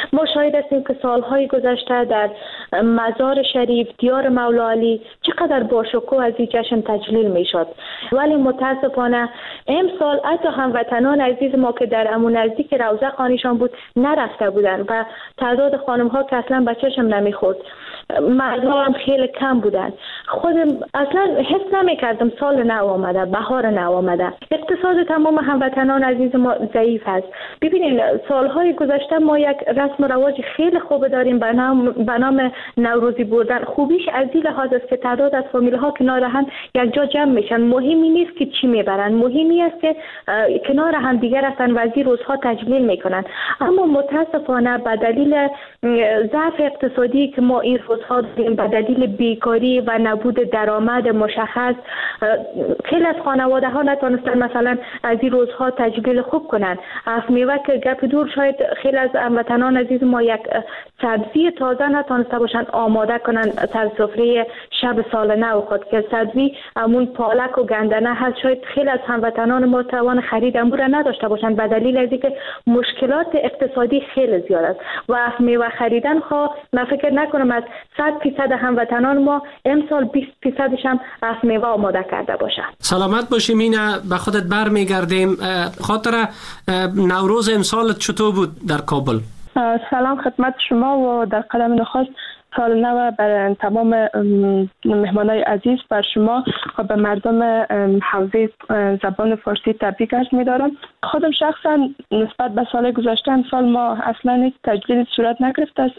ما شاهد هستیم که سالهای گذشته در مزار شریف دیار مولا علی چقدر باشکوه از این جشن تجلیل می شد، ولی متاسفانه امسال حتی هموطنان عزیز ما که در امون نزدیک روضه خانیشان بود نرفته بودن و تعداد خانم ها که اصلا به چشم نمیخورد، مردها هم خیلی کم بودن. خودم اصلا حس نمی کردم سال نو آمده، بهار نو آمده. اقتصاد تمام هموطنان عزیز ما ضعیف است. ببینید سالهای گذشته ما یک رسم و رواج خیلی خوب داریم به نام نوروزی بردن. خوبیش از این لحاظ است که تعداد از فامیل ها کنار هم یک جا جمع میشن. مهمی نیست که چی میبرن، مهمی است که کنار هم دیگر هستن و از این روزها تجلیل میکنن. اما متاسفانه به دلیل ضعف اقتصادی که ما این روزها داریم، به دلیل بیکاری و نبود درآمد مشخص، خیلی از خانواده ها نتونستن مثلا از این روزها تجلیل خوب کنن. از میوه که گپ دور، شاید خیلی از هموطنان عزیز ما یک سبزی تازه نتونسته باشن آماده کنن سر سفره شب سال نو خود، که سبزی همون پالک و گندنه هست. شاید خیلی از هموطنان ما توان خرید امور نداشته باشن به دلیل از اینکه مشکلات اقتصادی خیلی زیاد است و از میوه خریدن من فکر نکنم از 100% هموطنان ما امسال 20% هم از میوه آماده کرده باشه. سلامت باشی مینا، به خودت برمیگردیم. خاطر نوروز امسال چطور بود در کابل؟ سلام خدمت شما و در قدم نخست سال نو بر تمام مهمانای عزیز، بر شما و به مردم حوزه زبان فارسی تبریک عرض می‌دارم. خودم شخصا نسبت به سال گذشته امسال ما اصلا هیچ تجدید صورت نگرفت از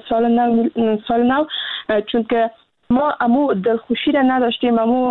سال نو چون که ما امو دلخوشی را نداشتیم، امو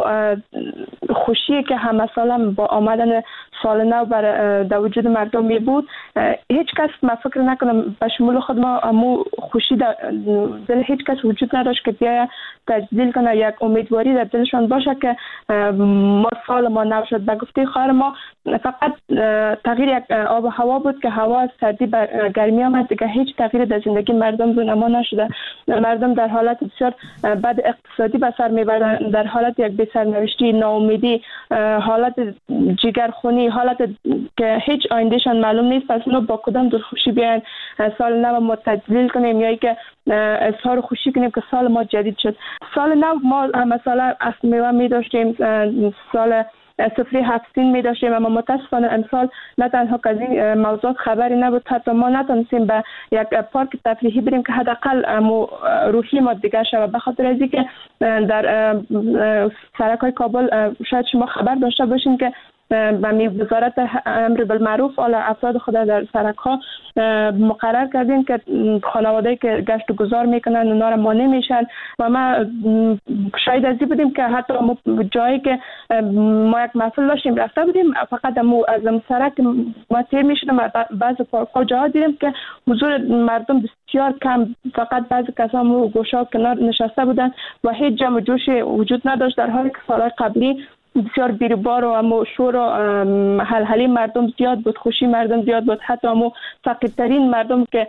خوشی که همه سالم با آمدن سال نو در وجود مردم می بود. هیچ کس ما فکر نکنم به شمول خود ما امو خوشی دل هیچ کس وجود نداشت که بیاید تجدید کنه، یک امیدواری در دلشان باشه که ما سال ما نو شد. به گفته خواهر ما فقط تغییر یک آب و هوا بود که هوا از سردی به گرمی آمد، دیگه هیچ تغییر در زندگی مردم رونما نشده. مردم در حالت بسیار بد اقتصادی به سر میبرن، در حالت یک بی‌سرنوشتی، ناامیدی، حالت جگرخونی، حالت که هیچ آیندهشان معلوم نیست. پس ما با کدام دلخوشی بیاین سال نو ما تجلیل کنیم یا که اظهار خوشی کنیم که سال ما جدید شد. سال نو ما مثلا اصل میوه می داشتیم، سال سفره 7 سین می داشتیم، اما متاسفانه امسال نه تنها که از این موضوعات خبری نبود، حتی ما نتونستیم به یک پارک تفریحی بریم که حداقل روحی ما دیگر شود. به خاطر از اینکه در سرک‌های کابل شاید شما خبر داشته باشین که وزارت امر بالمعروف اعلی افراد خود در سرک‌ها مقرر کردیم که خانواده‌ای که گشت و گذار میکنن اونا را مانع میشن و ما شاید از این بودیم که حتی جایی که ما یک محفل داشتیم رفته بودیم، فقط از سرک ما تیر میشدیم، بعض پارک‌ها جاها دیدیم که حضور مردم بسیار کم، فقط بعضی کسان رو گوشه کنار نشسته بودن و هیچ جمع جوشی وجود نداشت، در حالی که سال‌های قبلی بسیار بیروبار و شور و حلحلی مردم زیاد بود، خوشی مردم زیاد بود. حتی فقیرترین مردم که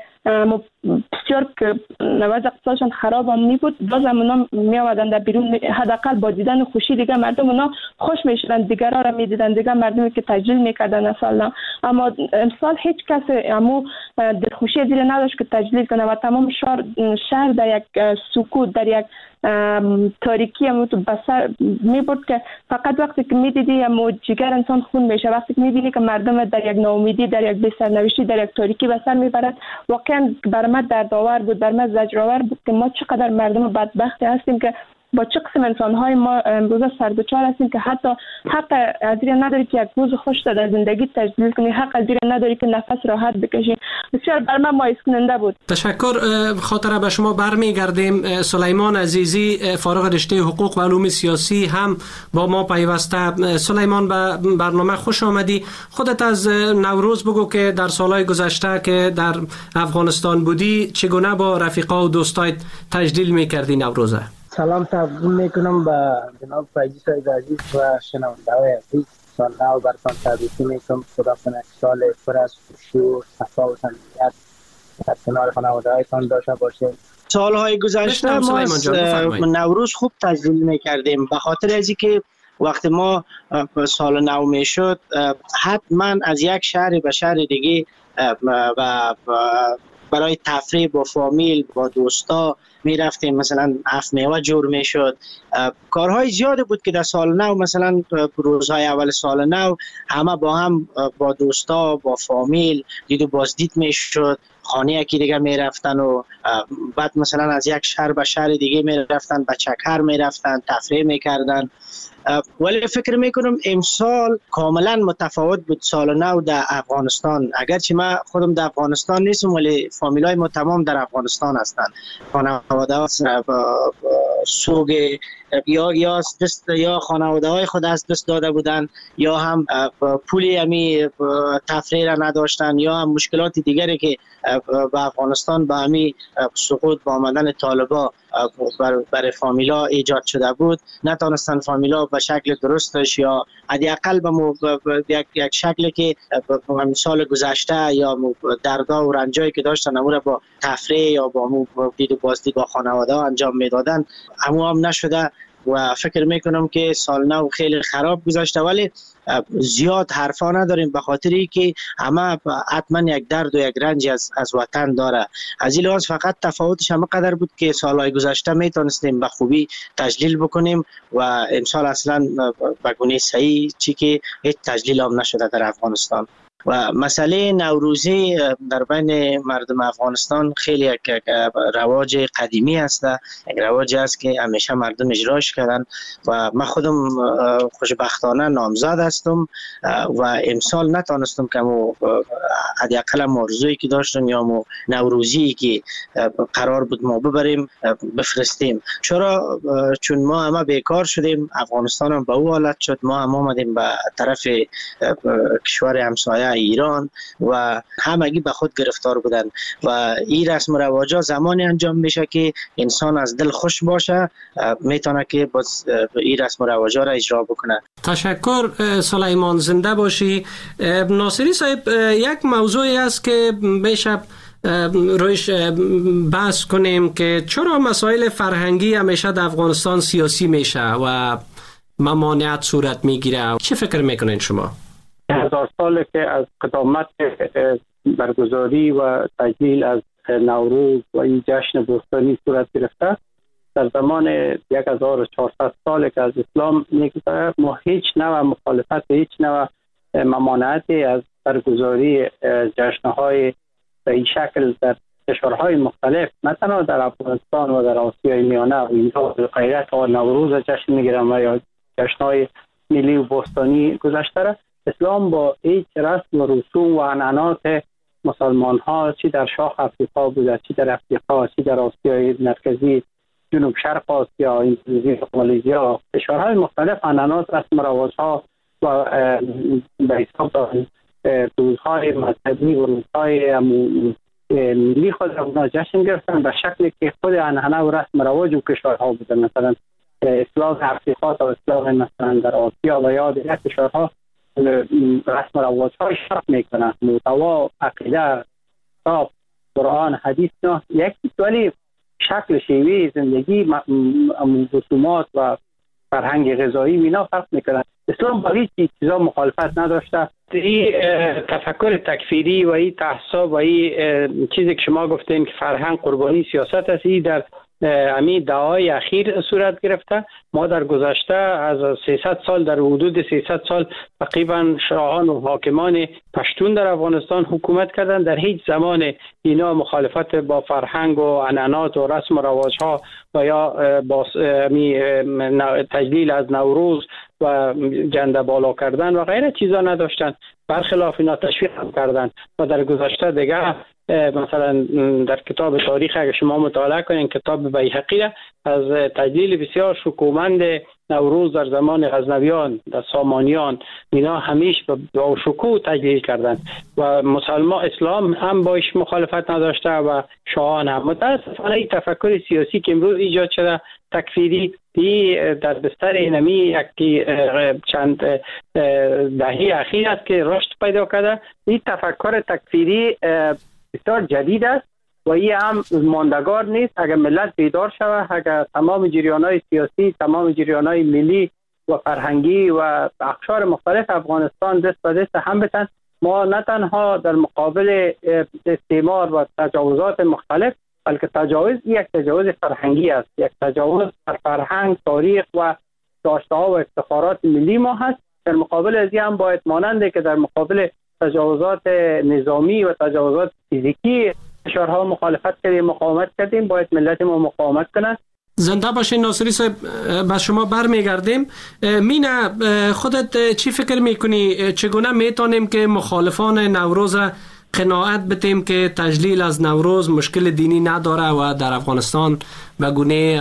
بسیار وضع اقتصادشان خراب هم می بود، باز هم اونا می آمدن در بیرون، حداقل با دیدن خوشی دیگه مردم اونا خوش می شدن، دیگرها را می دیدن، دیگه مردمی که تجلیل می کردن سال. اما امسال هیچ کس دلخوشی زیر نداشت که تجلیل کنه و تمام شهر در یک سکوت، در یک تاریکی هم تو بسر می بود که فقط وقتی که می دیدی هم جگر انسان خون میشه، وقتی که می بینی که مردم در یک ناامیدی، در یک بی‌سرنوشتی، در یک تاریکی بسر می برد، واقعا بر من دردآور بود، بر من زجرآور بود که ما چقدر مردم بدبخت هستیم که با چه قسم انسان‌های ما امروز سربچار هستیم که حتی حق از این نداری که یک روز خوش در زندگی تجلیل کنی، حق از این نداری که نفس راحت بکشی. بسیار بر من مایوس کننده بود. تشکر. خاطره به شما برمیگردیم. سلیمان عزیزی، فارغ رشته حقوق و علوم سیاسی، هم با ما پیوسته. سلیمان، به برنامه خوش آمدی. خودت از نوروز بگو که در سالهای گذشته که در افغانستان بودی چگونه با رفیقا و دوستایت تجلیل می‌کردی نوروزه؟ سلام تقدیم میکنم به جناب فیضی صاحب عزیز و شنونده‌های عزیز. سال نو براتون تبریک میگم. خدا کنه سال پر از خوشی و صفا و صمیمیت در کنار خانواده‌هایتان داشته باشید. سالهای گذشته ما نوروز خوب تجلیل میکردیم، به خاطر از اینکه وقتی ما سال نو میشد حتما از یک شهر به شهر دیگه به برای تفریح با فامیل با دوستا می رفتیم، مثلا هفت میوه جور می شد. کارهای زیادی بود که در سال نو، مثلا روزهای اول سال نو همه با هم با دوستا با فامیل دید و بازدید می شد، خانه یکی دیگه می رفتن و بعد مثلا از یک شهر به شهر دیگه می رفتن، به چکر می رفتن، تفریح می کردن. ولی فکر میکنم امسال کاملا متفاوت بود سال نو در افغانستان. اگرچه من خودم در افغانستان نیستم ولی فامیلای ما تمام در افغانستان هستن. خانواده ها سوگ یا خانواده های خود از دست داده بودن، یا هم پولی همی تفریح را نداشتن، یا هم مشکلات دیگری که به افغانستان به همی سقوط با آمدن طالبا برای فامیلا ایجاد شده بود، نتونستن فامیلا به شکل درستش یا حداقل به یک شکلی که سال گذشته یا دردا و رنجایی که داشتن امور با تفریح یا با دید و بازدید با خانواده ها انجام میدادن هم نشده و فکر میکنم که سال نو خیلی خراب گذشته. ولی زیاد حرفا نداریم به خاطری که همه حتما یک درد و یک رنج از وطن داره. از این لحاظ فقط تفاوتش همه قدر بود که سالهای گذشته میتونستیم به خوبی تجلیل بکنیم و امسال اصلا به گونه صحیح چی که هیچ تجلیل هم نشده در افغانستان. و مسئله نوروزی در بین مردم افغانستان خیلی یک رواج قدیمی است، یک رواج است که همیشه مردم اجراش کردن و من خودم خوشبختانه نامزد هستم و امسال نتونستم که حداقل موضوعی که داشتم یا نوروزی که قرار بود ما ببریم بفرستیم. چرا؟ چون ما همه بیکار شدیم، افغانستان هم به او حالت شد، ما هم آمدیم به طرف کشور همسایه ایران و همگی به خود گرفتار بودن و این رسم و رواجا زمانی انجام میشه که انسان از دل خوش باشه میتونه که باز این رسم و رواجا را اجرا بکنه. تشکر سلیمان، زنده باشی. ناصری صاحب، یک موضوعی است که میشه رویش بحث کنیم که چرا مسائل فرهنگی همیشه در افغانستان سیاسی میشه و ممانعت صورت میگیره. چه فکر میکنین شما؟ 1000 ساله که از قدامت برگزاری و تجلیل از نوروز و این جشن بوستانی صورت گرفته، در زمان 1400 ساله که از اسلام میگذره ما هیچ نوع مخالفت، هیچ نوع ممانعتی از برگزاری جشنهای به این شکل در کشورهای مختلف، نه تنها در افغانستان و در آسیای میانه و اینجا غیرت ها نوروز جشن میگیرن و یا جشنهای ملی و بوستانی گذشته را اسلام با هیچ رسم و رسوم و عنعنات مسلمان ها چی در شاخ افریقا بوده، چی در افریقا، چی در آسیای مرکزی، جنوب شرق آسیا، اندونزیا، مالزیا، کشورهای مختلف عنعنات، رسم و رواج ها و به حساب روزهای مذهبی و روزهای ملی خود را اونا جشن گرفتن به شکلی که خود عنعنه و رسم و رواج و کشورها بوده. مثلا اسلام افریقا تا اسلام مثلا در آسیا و یا دیگر کشورها رسم و رواج های شرط میکنن، محتوا، عقیده، کتاب، قرآن، حدیث نه یکی، ولی شکل شیوه زندگی، رسومات و فرهنگ غذایی اینا فرق میکنن. اسلام با هیچ چیزا مخالفت نداشته. این تفکر تکفیری و این تعصب و این چیزی که شما گفتین که فرهنگ قربانی سیاست است، این در همین دهه‌های اخیر صورت گرفته. ما در گذشته از 300 سال، در حدود 300 سال تقریبا شاهان و حاکمان پشتون در افغانستان حکومت کردند. در هیچ زمان اینا مخالفت با فرهنگ و عنعنات و رسم و رواج ها و یا با تجلیل از نوروز و جنده بالا کردن و غیره چیزا نداشتن، برخلاف اینا تشویق کردن. و در گذشته دیگه مثلا در کتاب تاریخ اگه شما مطالعه کنین، کتاب بیهقی از تجلیل بسیار شکومند نوروز در زمان غزنویان، در سامانیان، اینا همیشه با شکوه تجلیل کردند و مسلمان اسلام هم باش مخالفت نداشته و شاهان هم. متاسفانه این تفکر سیاسی که امروز ایجاد شده تکفیری، در بستر اینمی چند دهه اخیر است که رشد پیدا کرده. این تفکر تکفیری بسیار جدید است و این هم ماندگار نیست. اگر ملت بیدار شود، اگر تمام جریان‌های سیاسی، تمام جریان‌های ملی و فرهنگی و اقشار مختلف افغانستان دست به دست هم بتن، ما نه تنها در مقابل استعمار و تجاوزات مختلف، بلکه تجاوز یک تجاوز فرهنگی است، یک تجاوز بر فرهنگ، تاریخ و داشته‌ها و افتخارات ملی ما هست. در مقابل از این هم باید ماننده که در مقابل تجاوزات نظامی و تجاوزات فیزیکی کشورها مخالفت کردیم، مقاومت کردیم، باید ملت ما مقاومت کنند. زنده باشین ناصری صاحب، به شما برمیگردیم. مینا، خودت چی فکر میکنی چگونه میتونیم که مخالفان نوروز قناعت بتیم که تجلیل از نوروز مشکل دینی نداره و در افغانستان به گونه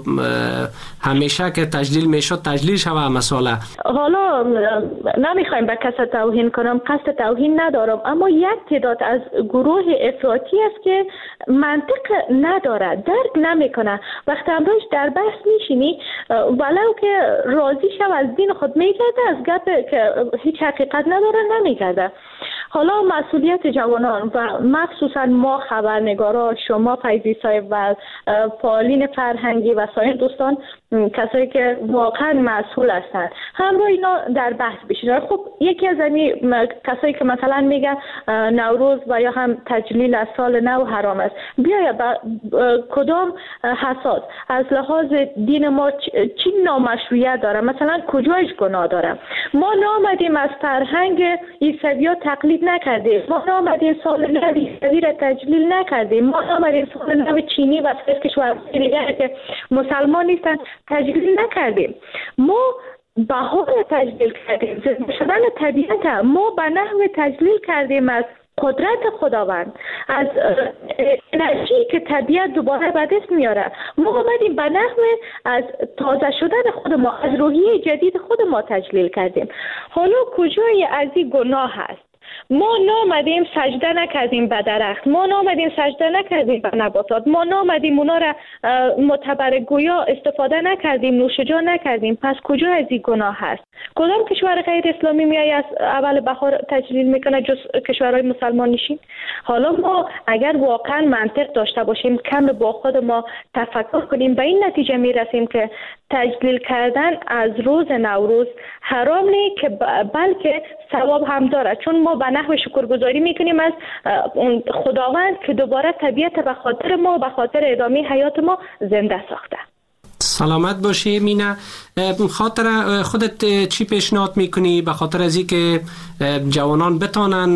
همیشه که تجلیل میشد تجلیل شوه مسئله؟ حالا نمیخوایم به کس توهین کنم، قصد توهین ندارم، اما یک تعداد از گروه افراطی است که منطق نداره، درک نمیکنه. وقتی امروز در بحث میشینی ولو که راضی شو از دین خود میگرده، از گپ که هیچ حقیقت نداره نمیگرده. حالا مسئولیت جوانان و مخصوصا ما خبرنگارا، شما فیضی صاحب و فعالین فرهنگی و سایر دوستان، کسایی که واقعا مسئول هستند، همراه اینا در بحث بشین. خب یکی از کسایی که مثلا میگن نوروز و یا هم تجلیل از سال نو حرام است، بیاید کدام حساس از لحاظ دین ما چی نامشروعیت داره، مثلا کجایش گناه داره؟ ما نامدیم از فرهنگ عیسوی‌ها تقلید نکردیم، ما نامدیم سال نو عیسوی را تجلیل نکردیم، ما نامدیم سال نو چینی و سایر کشورهای دیگر که مسلمان نیستن تجلیل نکردیم. ما بهار تجلیل کردیم، زنده شدن طبیعت ما به نحو تجلیل کردیم از قدرت خداوند، از انرژی که طبیعت دوباره به دست میاره. ما آمدیم به نحو از تازه شدن خود ما، از روحیه جدید خود ما تجلیل کردیم. حالا کجای از این گناه هست؟ ما نامدیم سجده نکردیم به درخت، ما نامدیم سجده نکردیم به نباتات، ما نامدیم اونا را معتبر گویا استفاده نکردیم، نوشجان نکردیم. پس کجا از این گناه هست؟ کدام کشور غیر اسلامی میای از اول بهار تجلیل میکنه جز کشورهای مسلمان نشین؟ حالا ما اگر واقعا منطق داشته باشیم، کم با خود ما تفکر کنیم، به این نتیجه میرسیم که تجلیل کردن از روز نوروز حرام نیست، که بلکه ثواب هم داره، چون ما به نحو شکرگزاری میکنیم از خداوند که دوباره طبیعت به خاطر ما، به خاطر ادامه حیات ما زنده ساخته. سلامت باشی مینا. خاطر خودت چی پیشنهاد میکنی به خاطر از اینکه جوانان بتانن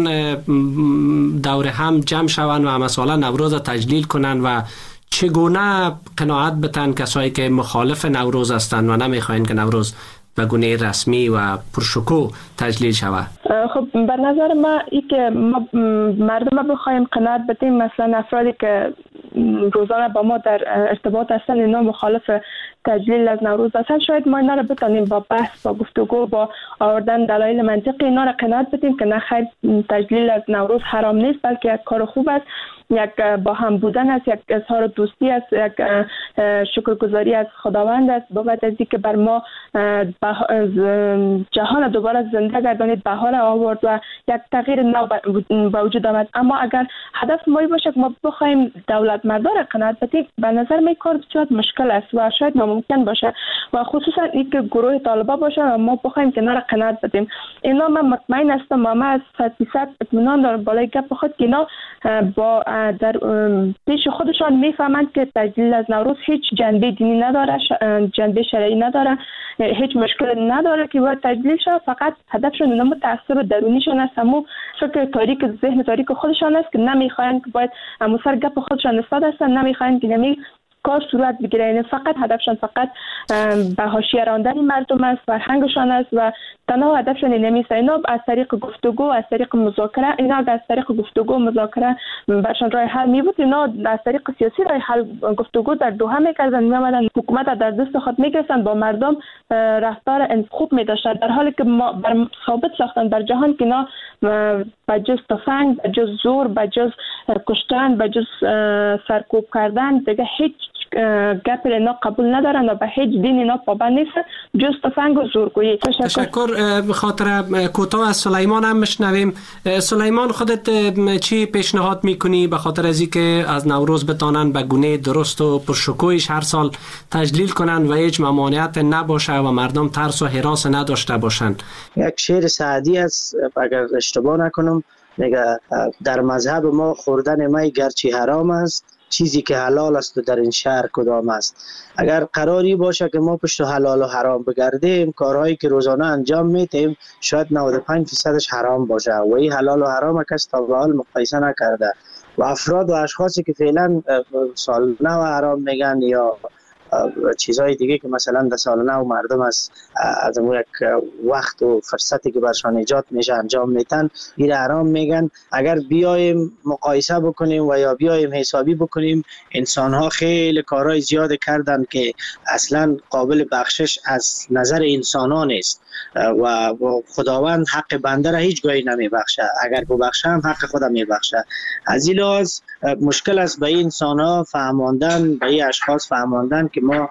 دور هم جمع شون و مثلا نوروز تجلیل کنن و چگونه قناعت بتن کسایی که مخالف نوروز هستند و نمیخواین که نوروز به گونه رسمی و پرشکوه تجلیل شود؟ خب به نظر من این که ما مردم بخوایم قناعت بدیم، مثلا افرادی که روزانه با ما در ارتباط هستن اینا مخالف تجلیل از نوروز هستن، شاید ما اینا رو بتونیم با بحث، با گفتگو، با آوردن دلایل منطقی اینا رو قناعت بدیم که نه خیر، تجلیل از نوروز حرام نیست، بلکه یک کار خوب است، یک با هم بودن است، یک اظهار دوستی است، یک شکرگزاری از خداوند است بابت از اینکه بر ما جهان دوباره زنده گردانید، بهار آورد و یک تغییر نو به وجود آمد. اما اگر هدف ما باشه که ما بخوایم دولت مردان را قناعت بدیم، به نظر می کار بسیار مشکل است و شاید ناممکن باشه، و خصوصا اینکه گروه طالبا باشه و ما بخوایم که اینا را قناعت بدیم. اینا من مطمئن هستم، ما از 100% اطمینان دارم بالای گپ خود که اینا با در پیش خودشان میفهمند که تجلیل از نوروز هیچ جنبه دینی نداره، جنبه شرعی نداره، هیچ مشکل نداره که باید تجلیل شود. فقط هدفشون اینا متعصب درونیشون است، همون فکر تاریک، ذهن تاریک خودشان است که نمیخواین که باید همون گپ خودشان استفاده هستن، نمیخواین که نمی کار صورت بگیره. یعنی فقط هدفشان فقط به حاشیه راندن مردم است، فرهنگشان است و تنها هدفشان نمیشه. اینا از طریق گفتگو، از طریق مذاکره، اینا از طریق گفتگو مذاکره برشان راه حل می بود. اینا از طریق سیاسی راه حل گفتگو در دوحه میکردن، میامدن حکومت در دست خود میگرفتن، با مردم رفتار خوب میداشتن، در حالی که ما ثابت ساختن در جهان که اینا بجز تفنگ، بجز زور، بجز کشتن، بجز سرکوب کردن دیگه هیچ گپ اینا قبول ندارن و به هیچ دین اینا پابند نیستن جز تفنگ و زورگویی. تشکر. به خاطر کوتاه از سلیمان هم میشنویم. سلیمان، خودت چی پیشنهاد میکنی به خاطر از اینکه از نوروز بتانن به گونه درست و پرشکوهش هر سال تجلیل کنن و هیچ ممانعت نباشه و مردم ترس و هراس نداشته باشن؟ یک شعر سعدی است اگر اشتباه نکنم، میگه در مذهب ما خوردن می گرچه حرام است، چیزی که حلال است و در این شهر کدام است. اگر قراری باشه که ما پشت حلال و حرام بگردیم، کارهایی که روزانه انجام میتیم شاید 95%ش حرام باشه و این حلال و حرام کس تا به حال مقایسه نکرده و افراد و اشخاصی که فعلا سال نو حرام میگن یا چیزهای دیگه که مثلا در سال نو مردم از اون یک وقت و فرصتی که برشان ایجاد میشه انجام میتن این حرام میگن. اگر بیایم مقایسه بکنیم و یا بیایم حسابی بکنیم، انسان ها خیلی کارهای زیاد کردن که اصلا قابل بخشش از نظر انسان ها نیست و خداوند حق بنده را هیچ گاهی نمی بخشه، اگر ببخشه هم حق خودم می بخشه. از این لحاظ مشکل است به این انسان ها فهماندن، به این اشخاص فهماندن که ما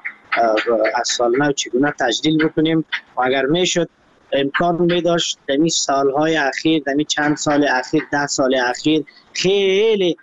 از سال نو چگونه تجلیل بکنیم و اگر میشد امکان می داشت دمی سالهای اخیر، دمی چند سال اخیر، 10 سال اخیر خیلی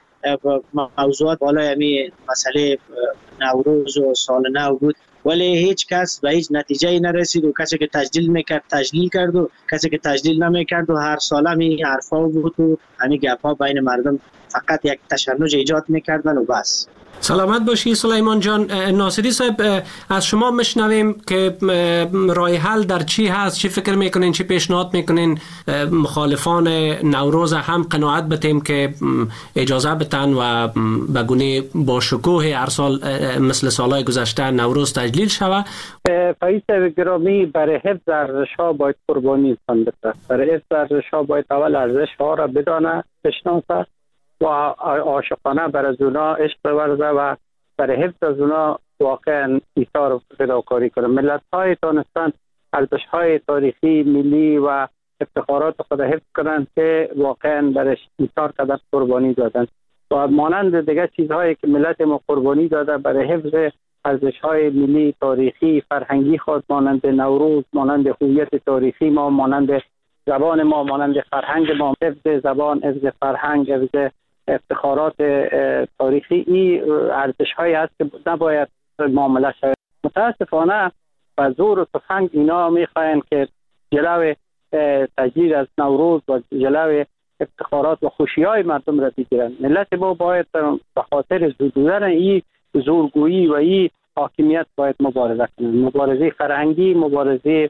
موضوعات بالای همی مسئله نوروز و سال نو بود ولی هیچ کس به هیچ نتیجه نرسید و کسی که تجلیل میکرد تجلیل کرد و کسی که تجلیل نمیکرد و هر سال همی حرفا بود و همی گپا بین مردم فقط یک تشنج ایجاد میکردن و بس. سلامت باشی سلیمان جان. ناصری صاحب، از شما میشنویم که راه حل در چی هست، چی فکر میکنین، چی پیشنهاد میکنین مخالفان نوروز هم قناعت بتیم که اجازه بتن و به گونه با شکوه هر سال مثل سالهای گذشته نوروز تجلیل شود؟ فایز گرامی، برای حفظ ارزش‌ها باید قربانی انسان بده. برای حفظ ارزش‌ها باید اول ارزش‌ها را بدانه، بشناسه و عاشقانه بر از اونا عشق بورزه و برای حفظ از اونا واقعا ایثار و فداکاری کنه. ملت‌های دانستان ارزش‌های تاریخی ملی و افتخارات خود حفظ کنند که واقعا برای ایثار کردن، قربانی دادن و مانند دیگه چیزهایی که ملت ما قربانی داده برای حفظ ارزش‌های ملی تاریخی فرهنگی خود، مانند نوروز، مانند هویت تاریخی ما، مانند زبان ما، مانند فرهنگ ما. حفظ زبان، حفظ فرهنگ، حفظ افتخارات تاریخی، این ارزش‌هایی است که نباید معامله شود. متاسفانه با زور و تفنگ اینا می‌خواهند که جلوی تجلیل از نوروز و جلوی افتخارات و خوشی‌های مردم را بگیرند. ملت ما باید به خاطر زدودن این زورگویی و این حاکمیت باید مبارزه کنند. مبارزه فرهنگی، مبارزه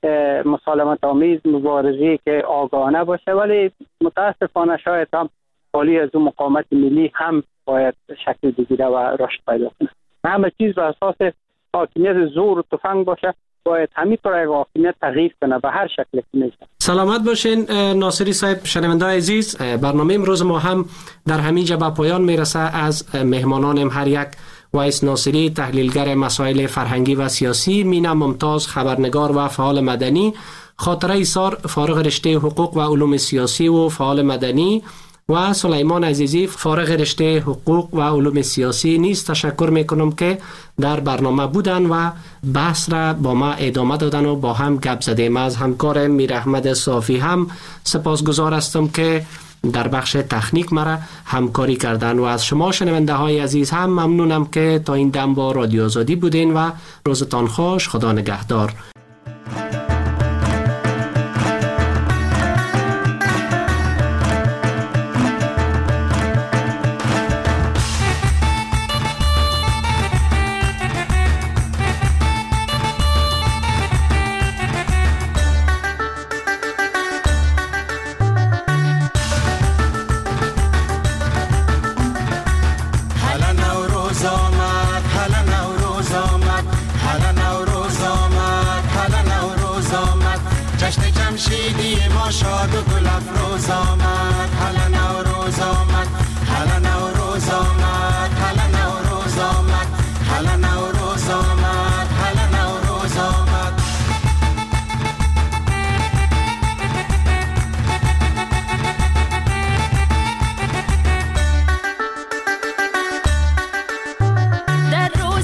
مسالمت آمیز، مبارزه که آگاهانه باشه، ولی متاسفانه شاید هم حالی از اون مقاومت ملی هم باید شکل بگیره و رشد پیدا کنه. همه چیز بر اساس حاکمیت زور و تفنگ باشه، باید همینطور حاکمیت تغییر کنه به هر شکل که میشه. سلامت باشین ناصری صاحب. شنونده عزیز، برنامه امروز ما هم در همین جا به پایان میرسه. از مهمانانم هر یک وایس ناصری، تحلیلگر مسائل فرهنگی و سیاسی، مینا ممتاز، خبرنگار و فعال مدنی، خاطره ایثار، فارغ رشته حقوق و علوم سیاسی و فعال مدنی، و سلیمان عزیزی، فارغ رشته حقوق و علوم سیاسی نیز تشکر میکنم که در برنامه بودن و بحث را با ما ادامه دادن و با هم گپ زدیم. از همکار میر احمد صافی هم سپاسگزار هستم که در بخش تکنیک مرا همکاری کردن و از شما شنونده های عزیز هم ممنونم که تا این دم با رادیو آزادی بودین و روزتان خوش. خدا نگهدار. در روز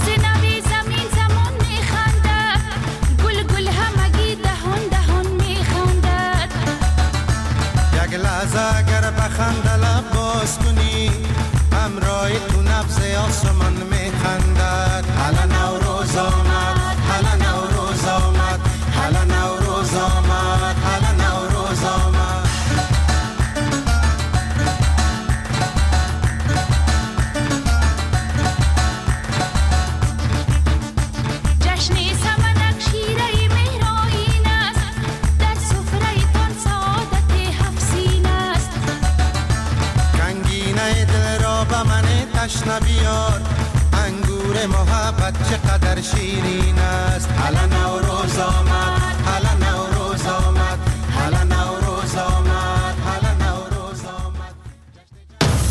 سینه دل را به من تشنه بیار، انگور محبت چقدر شیرین است. حالا نوروز آمد